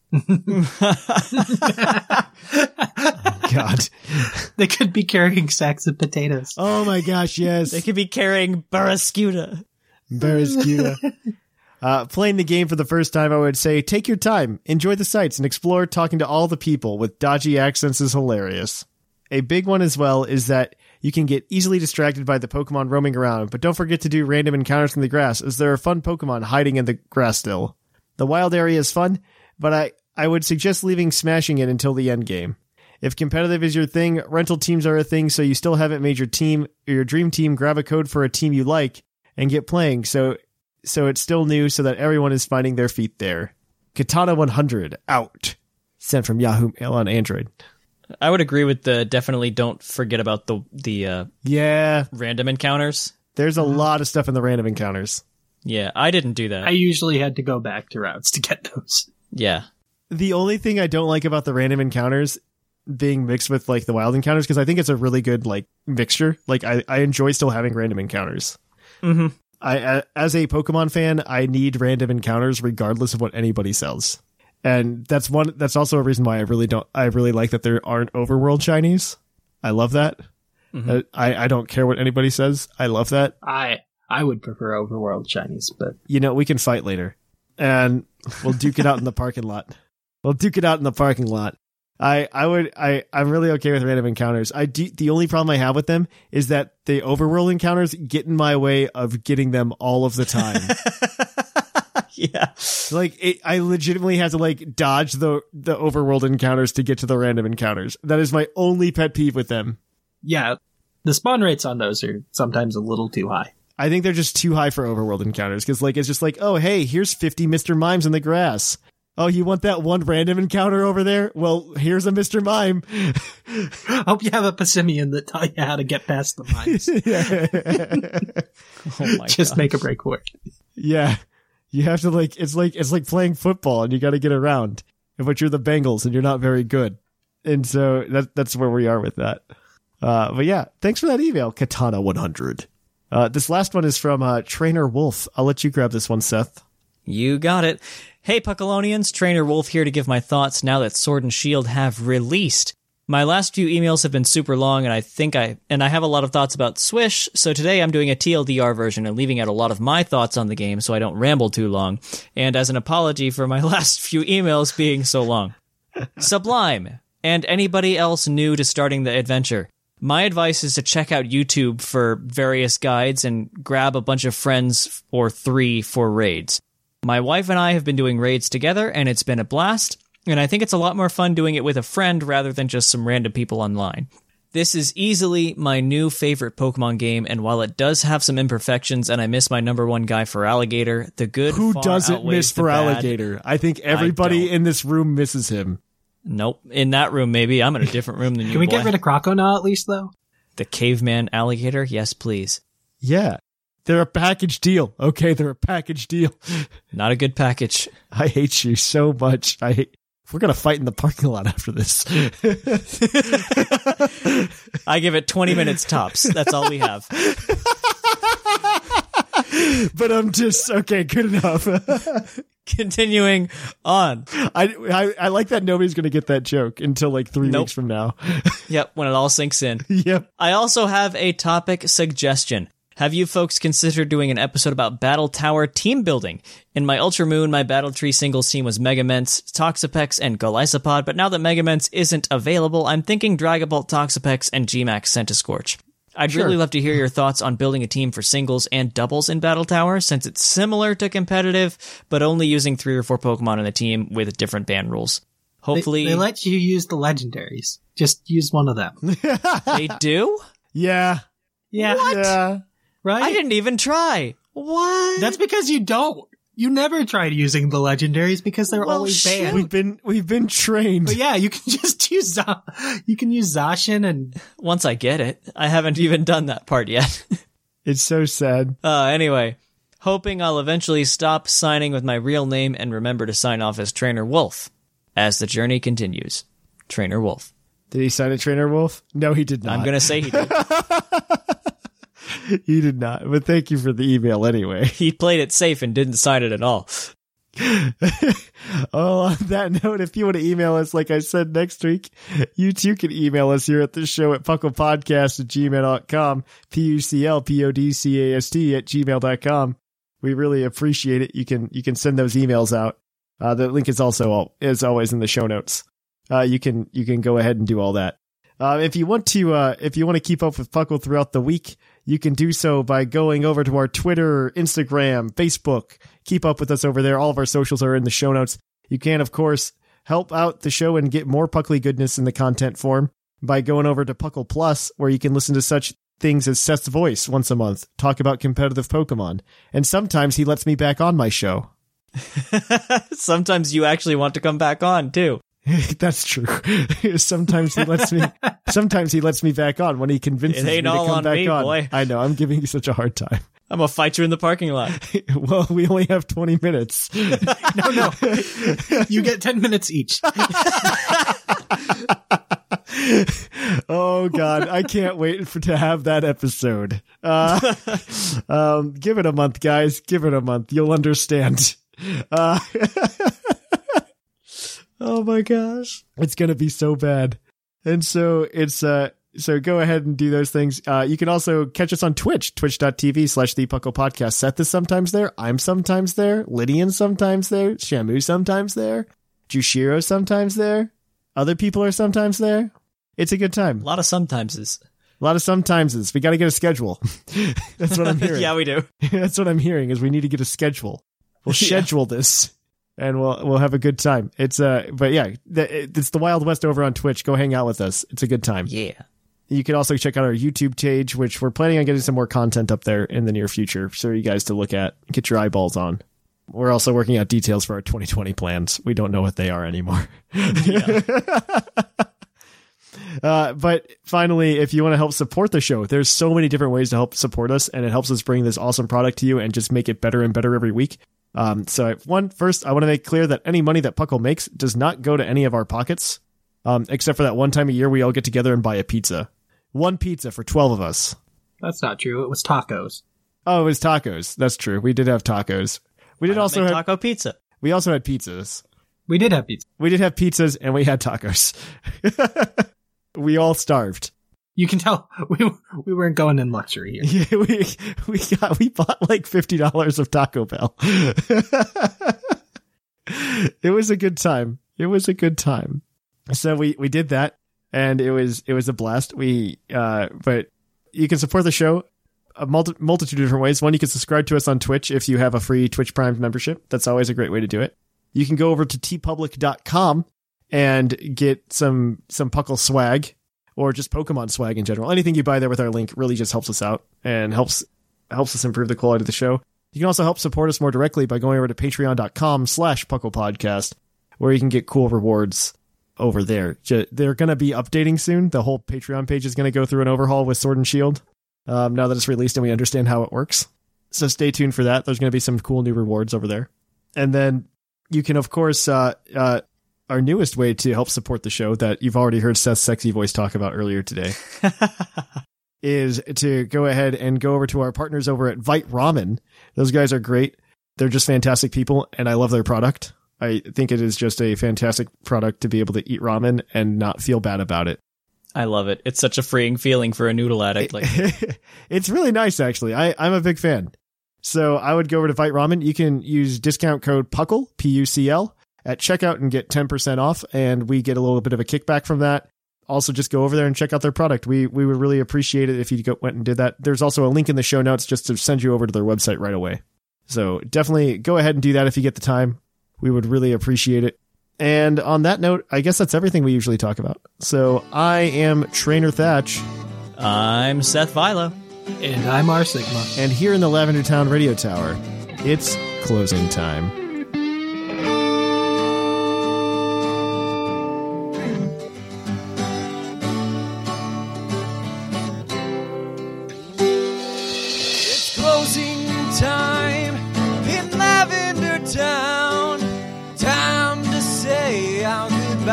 God. They could be carrying sacks of potatoes. Oh my gosh, yes. They could be carrying Barraskewda. Barraskewda. Uh, playing the game for the first time, I would say, take your time, enjoy the sights, and explore. Talking to all the people with dodgy accents is hilarious. A big one as well is that you can get easily distracted by the Pokemon roaming around, but don't forget to do random encounters in the grass, as there are fun Pokemon hiding in the grass still. The wild area is fun, but I, I would suggest leaving smashing it until the end game. If competitive is your thing, rental teams are a thing, so you still haven't made your team or your dream team, grab a code for a team you like and get playing. So so it's still new so that everyone is finding their feet there. Katana one hundred, out. Sent from Yahoo Mail on Android. I would agree with the definitely don't forget about the the uh, Yeah. random encounters. There's a lot of stuff in the random encounters. Yeah, I didn't do that. I usually had to go back to routes to get those. yeah. The only thing I don't like about the random encounters being mixed with like the wild encounters, because I think it's a really good like mixture. Like I, I enjoy still having random encounters. Mm-hmm. I, as a Pokemon fan, I need random encounters regardless of what anybody sells. And that's one, that's also a reason why I really don't, I really like that there aren't overworld shinies. I love that. Mm-hmm. Uh, I, I don't care what anybody says. I love that. I I would prefer overworld shinies, but You know, we can fight later and we'll duke it out in the parking lot. We'll duke it out in the parking lot. I, I would, I, I'm really okay with random encounters. I do, the only problem I have with them is that the overworld encounters get in my way of getting them all of the time. yeah. Like, it, I legitimately have to like dodge the, the overworld encounters to get to the random encounters. That is my only pet peeve with them. yeah, the spawn rates on those are sometimes a little too high. I think they're just too high for overworld encounters. Cause like, it's just like, oh, hey, here's fifty Mister Mimes in the grass. Oh, you want that one random encounter over there? Well, here's a Mister Mime. Hope you have a Passimian that tell you how to get past the mines. Oh my Just gosh. make a break for it. Yeah. You have to like, it's like, it's like playing football and you got to get around. But you're the Bengals and you're not very good. And so that, that's where we are with that. Uh, but yeah, thanks for that email, Katana one hundred. Uh, this last one is from uh, Trainer Wolf. I'll let you grab this one, Seth. You got it. Hey, Puckalonians, Trainer Wolf here to give my thoughts now that Sword and Shield have released. My last few emails have been super long, and I think I and I have a lot of thoughts about Swish, so today I'm doing a T L D R version and leaving out a lot of my thoughts on the game so I don't ramble too long, and as an apology for my last few emails being so long. Sublime, and anybody else new to starting the adventure. My advice is to check out YouTube for various guides and grab a bunch of friends or three for raids. My wife and I have been doing raids together, and it's been a blast, and I think it's a lot more fun doing it with a friend rather than just some random people online. This is easily my new favorite Pokemon game, and while it does have some imperfections and I miss my number one guy for Alligator, the good Who far doesn't outweighs miss the for bad. Alligator? I think everybody don't. in this room misses him. Nope. In that room, maybe. I'm in a different room than you, Can we boy. get rid of Croco now at least, though? The caveman alligator? Yes, please. Yeah. They're a package deal. Okay, they're a package deal. Not a good package. I hate you so much. I hate... We're going to fight in the parking lot after this. I give it twenty minutes tops. That's all we have. But I'm just... Okay, good enough. Continuing on. I, I, I like that nobody's going to get that joke until like three Nope. weeks from now. Yep, when it all sinks in. Yep. I also have a topic suggestion. Have you folks considered doing an episode about Battle Tower team building? In my Ultra Moon, my Battle Tree singles team was Megaments, Toxapex, and Golisopod, but now that Megaments isn't available, I'm thinking Dragapult, Toxapex, and G MAX Centiskorch. I'd Sure. really love to hear your thoughts on building a team for singles and doubles in Battle Tower, since it's similar to competitive, but only using three or four Pokemon in a team with different ban rules. Hopefully, They, they let you use the legendaries. Just use one of them. they do? Yeah. Yeah. Yeah. Right? I didn't even try. What? That's because you don't. You never tried using the legendaries because they're Well, always shoot. banned. We've been we've been trained. But yeah, you can just use Za- you can use Zacian and Once I get it. I haven't even done that part yet. It's so sad. Uh, anyway, hoping I'll eventually stop signing with my real name and remember to sign off as Trainer Wolf. As the journey continues. Trainer Wolf. Did he sign a Trainer Wolf? No, he did not. I'm going to say he did. He did not. But thank you for the email anyway. He played it safe and didn't sign it at all. Oh, on that note, if you want to email us, like I said, next week, you too can email us here at the show at pucklepodcast at gmail dot com, P U C L P O D C A S T at gmail dot com. We really appreciate it. You can, you can send those emails out. Uh, the link is also, all, as always, in the show notes. Uh, you can, you can go ahead and do all that. Uh, if you want to, uh, if you want to keep up with Puckle throughout the week, you can do so by going over to our Twitter, Instagram, Facebook. Keep up with us over there. All of our socials are in the show notes. You can, of course, help out the show and get more Puckly goodness in the content form by going over to Puckle Plus, where you can listen to such things as Seth's voice once a month, talk about competitive Pokemon, and sometimes he lets me back on my show. Sometimes you actually want to come back on, too. That's true. Sometimes he lets me. Sometimes he lets me back on when he convinces It ain't me to all come on back me, on. boy. I know. I'm giving you such a hard time. I'm gonna fight you in the parking lot. Well, we only have twenty minutes. No, no. You get ten minutes each. Oh God, I can't wait for to have that episode. Uh, um, give it a month, guys. Give it a month. You'll understand. Uh, oh my gosh, it's gonna be so bad. And so it's uh, so go ahead and do those things. Uh, you can also catch us on Twitch, twitch.tv slash the Puckle Podcast. Seth is sometimes there. I'm sometimes there. Lydian's sometimes there. Shamu sometimes there. Jushiro sometimes there. Other people are sometimes there. It's a good time. A lot of sometimeses. A lot of sometimeses. We got to get a schedule. That's what I'm hearing. Yeah, we do. That's what I'm hearing is we need to get a schedule. We'll schedule yeah. this and we'll, we'll have a good time. It's uh, but yeah, it's the Wild West over on Twitch. Go hang out with us. It's a good time. Yeah. You can also check out our YouTube page, which we're planning on getting some more content up there in the near future for you guys to look at, get your eyeballs on. We're also working out details for our twenty twenty plans. We don't know what they are anymore. uh, but finally, if you want to help support the show, there's so many different ways to help support us, and it helps us bring this awesome product to you and just make it better and better every week. Um, so one, first, I want to make clear that any money that Puckle makes does not go to any of our pockets, um, except for that one time a year we all get together and buy a pizza. One pizza for twelve of us. That's not true. It was tacos. Oh, it was tacos. That's true. We did have tacos. We did also have taco pizza. We also had pizzas. We did have pizza. We did have pizzas and we had tacos. We all starved. You can tell we we weren't going in luxury here. Yeah, we we got we bought like fifty dollars of Taco Bell. It was a good time. It was a good time. So we we did that and it was it was a blast. We uh but you can support the show a multi- multitude of different ways. One, you can subscribe to us on Twitch if you have a free Twitch Prime membership. That's always a great way to do it. You can go over to t public dot com and get some some Puckle swag or just Pokemon swag in general. Anything you buy there with our link really just helps us out and helps helps us improve the quality of the show. You can also help support us more directly by going over to patreon dot com slash Puckle Podcast, where you can get cool rewards over there. They're going to be updating soon. The whole Patreon page is going to go through an overhaul with Sword and Shield. Um, now that it's released and we understand how it works. So stay tuned for that. There's going to be some cool new rewards over there. And then you can, of course, uh, uh, our newest way to help support the show that you've already heard Seth's sexy voice talk about earlier today is to go ahead and go over to our partners over at Vite Ramen. Those guys are great. They're just fantastic people, and I love their product. I think it is just a fantastic product to be able to eat ramen and not feel bad about it. I love it. It's such a freeing feeling for a noodle addict. Like it's really nice, actually. I, I'm a big fan. So I would go over to Vite Ramen. You can use discount code PUCKLE, P U C L, at checkout and get ten percent off, and we get a little bit of a kickback from that. Also, just go over there and check out their product. We we would really appreciate it if you go, went and did that. There's also a link in the show notes just to send you over to their website right away. So definitely go ahead and do that if you get the time. We would really appreciate it. And on that note, I guess that's everything we usually talk about. So I am Trainer Thatch. I'm Seth Vilo. And I'm R Sigma. And here in the Lavender Town Radio Tower, it's closing time. It's closing time in Lavender Town. Time to say our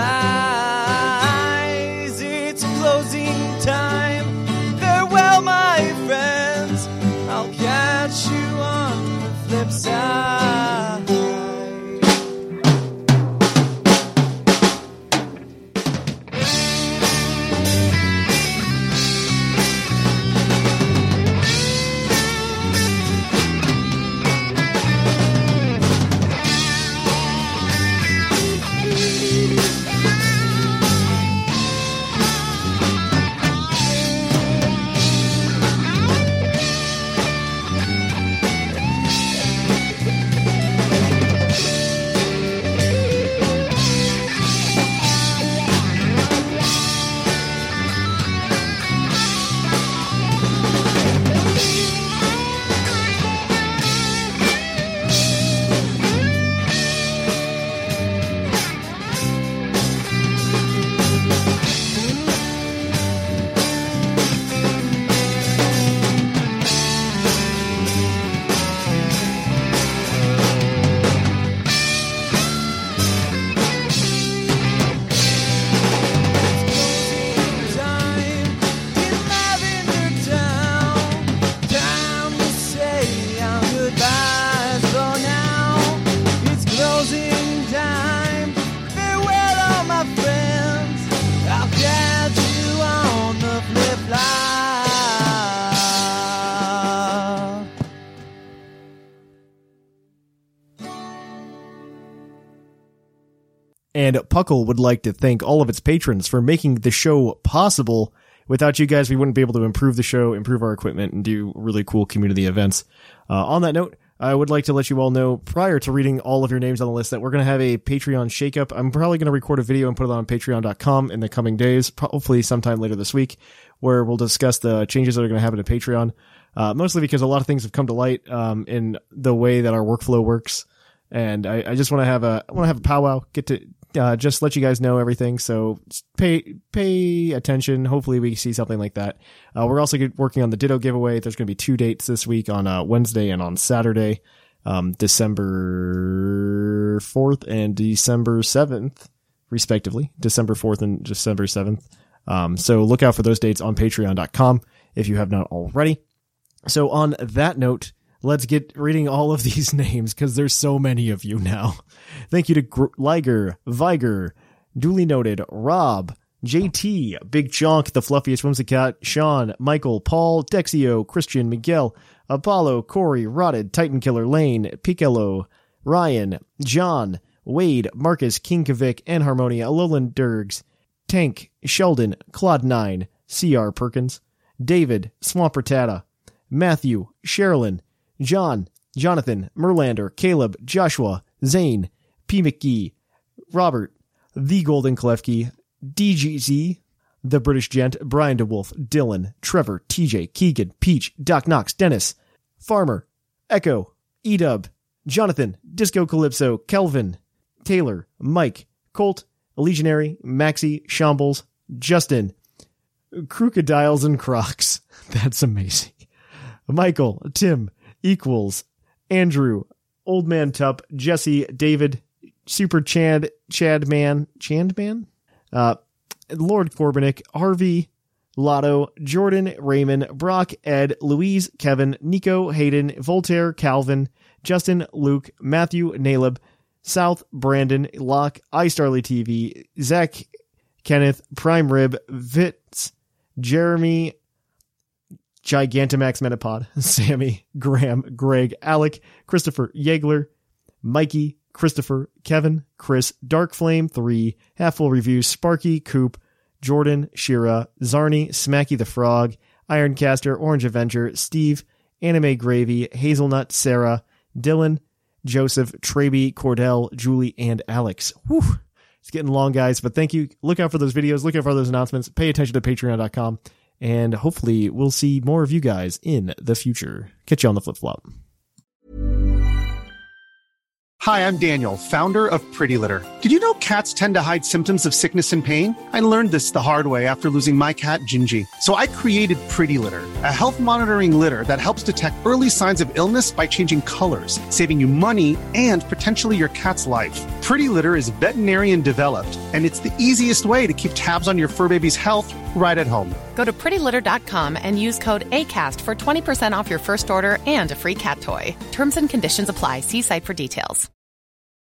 goodbyes. It's closing time. Farewell, my friends. I'll catch you on the flip side. And Puckle would like to thank all of its patrons for making the show possible. Without you guys, we wouldn't be able to improve the show, improve our equipment, and do really cool community events. Uh, on that note, I would like to let you all know, prior to reading all of your names on the list, that we're going to have a Patreon shakeup. I'm probably going to record a video and put it on patreon dot com in the coming days, hopefully sometime later this week, where we'll discuss the changes that are going to happen to Patreon. Uh, mostly because a lot of things have come to light um, in the way that our workflow works. And I, I just want to have a I want to have a powwow, get to uh, just let you guys know everything. So pay pay attention. Hopefully we see something like that. Uh, we're also working on the Ditto giveaway. There's going to be two dates this week, on uh, Wednesday and on Saturday, um, December fourth and December seventh, respectively. December fourth and December seventh. Um, so look out for those dates on patreon dot com if you have not already. So on that note, let's get reading all of these names, because there's so many of you now. Thank you to Gr- Liger, Viger, duly noted, Rob, J T, Big Chonk, The Fluffiest Whimsicat, Sean, Michael, Paul, Dexio, Christian, Miguel, Apollo, Corey, Rotted, Titan Killer, Lane, Piccolo, Ryan, John, Wade, Marcus, Kinkovic, and Harmonia, Alolan Durgs, Tank, Sheldon, Claude nine, C R Perkins, David, Swamp Rattata, Matthew, Sherilyn, John, Jonathan, Merlander, Caleb, Joshua, Zane, P. McGee, Robert, The Golden Klefki, D G Z, The British Gent, Brian DeWolf, Dylan, Trevor, T J, Keegan, Peach, Doc Knox, Dennis, Farmer, Echo, Edub, Jonathan, Disco Calypso, Kelvin, Taylor, Mike, Colt, Legionary, Maxi, Shambles, Justin, Crocodiles and Crocs. That's amazing. Michael, Tim, Equals, Andrew, Old Man Tup, Jesse, David, Super Chad, Chad Man, Chand Man, uh, Lord Corbinick, Harvey, Lotto, Jordan, Raymond, Brock, Ed, Louise, Kevin, Nico, Hayden, Voltaire, Calvin, Justin, Luke, Matthew, Naleb, South, Brandon, Locke, iStarly T V, Zach, Kenneth, Prime Rib, Vitz, Jeremy, Gigantamax Metapod, Sammy, Graham, Greg, Alec, Christopher, Yeagler, Mikey, Christopher, Kevin, Chris, Dark Flame three, Half Full Review, Sparky, Coop, Jordan, Shira, Zarni, Smacky the Frog, Ironcaster, Orange Avenger, Steve, Anime Gravy, Hazelnut, Sarah, Dylan, Joseph, Traby, Cordell, Julie, and Alex. Whew. It's getting long, guys, but thank you. Look out for those videos. Look out for those announcements. Pay attention to patreon dot com. And hopefully we'll see more of you guys in the future. Catch you on the flip-flop. Hi, I'm Daniel, founder of Pretty Litter. Did you know cats tend to hide symptoms of sickness and pain? I learned this the hard way after losing my cat, Gingy. So I created Pretty Litter, a health monitoring litter that helps detect early signs of illness by changing colors, saving you money and potentially your cat's life. Pretty Litter is veterinarian developed, and it's the easiest way to keep tabs on your fur baby's health right at home. Go to pretty litter dot com and use code ACAST for twenty percent off your first order and a free cat toy. Terms and conditions apply. See site for details.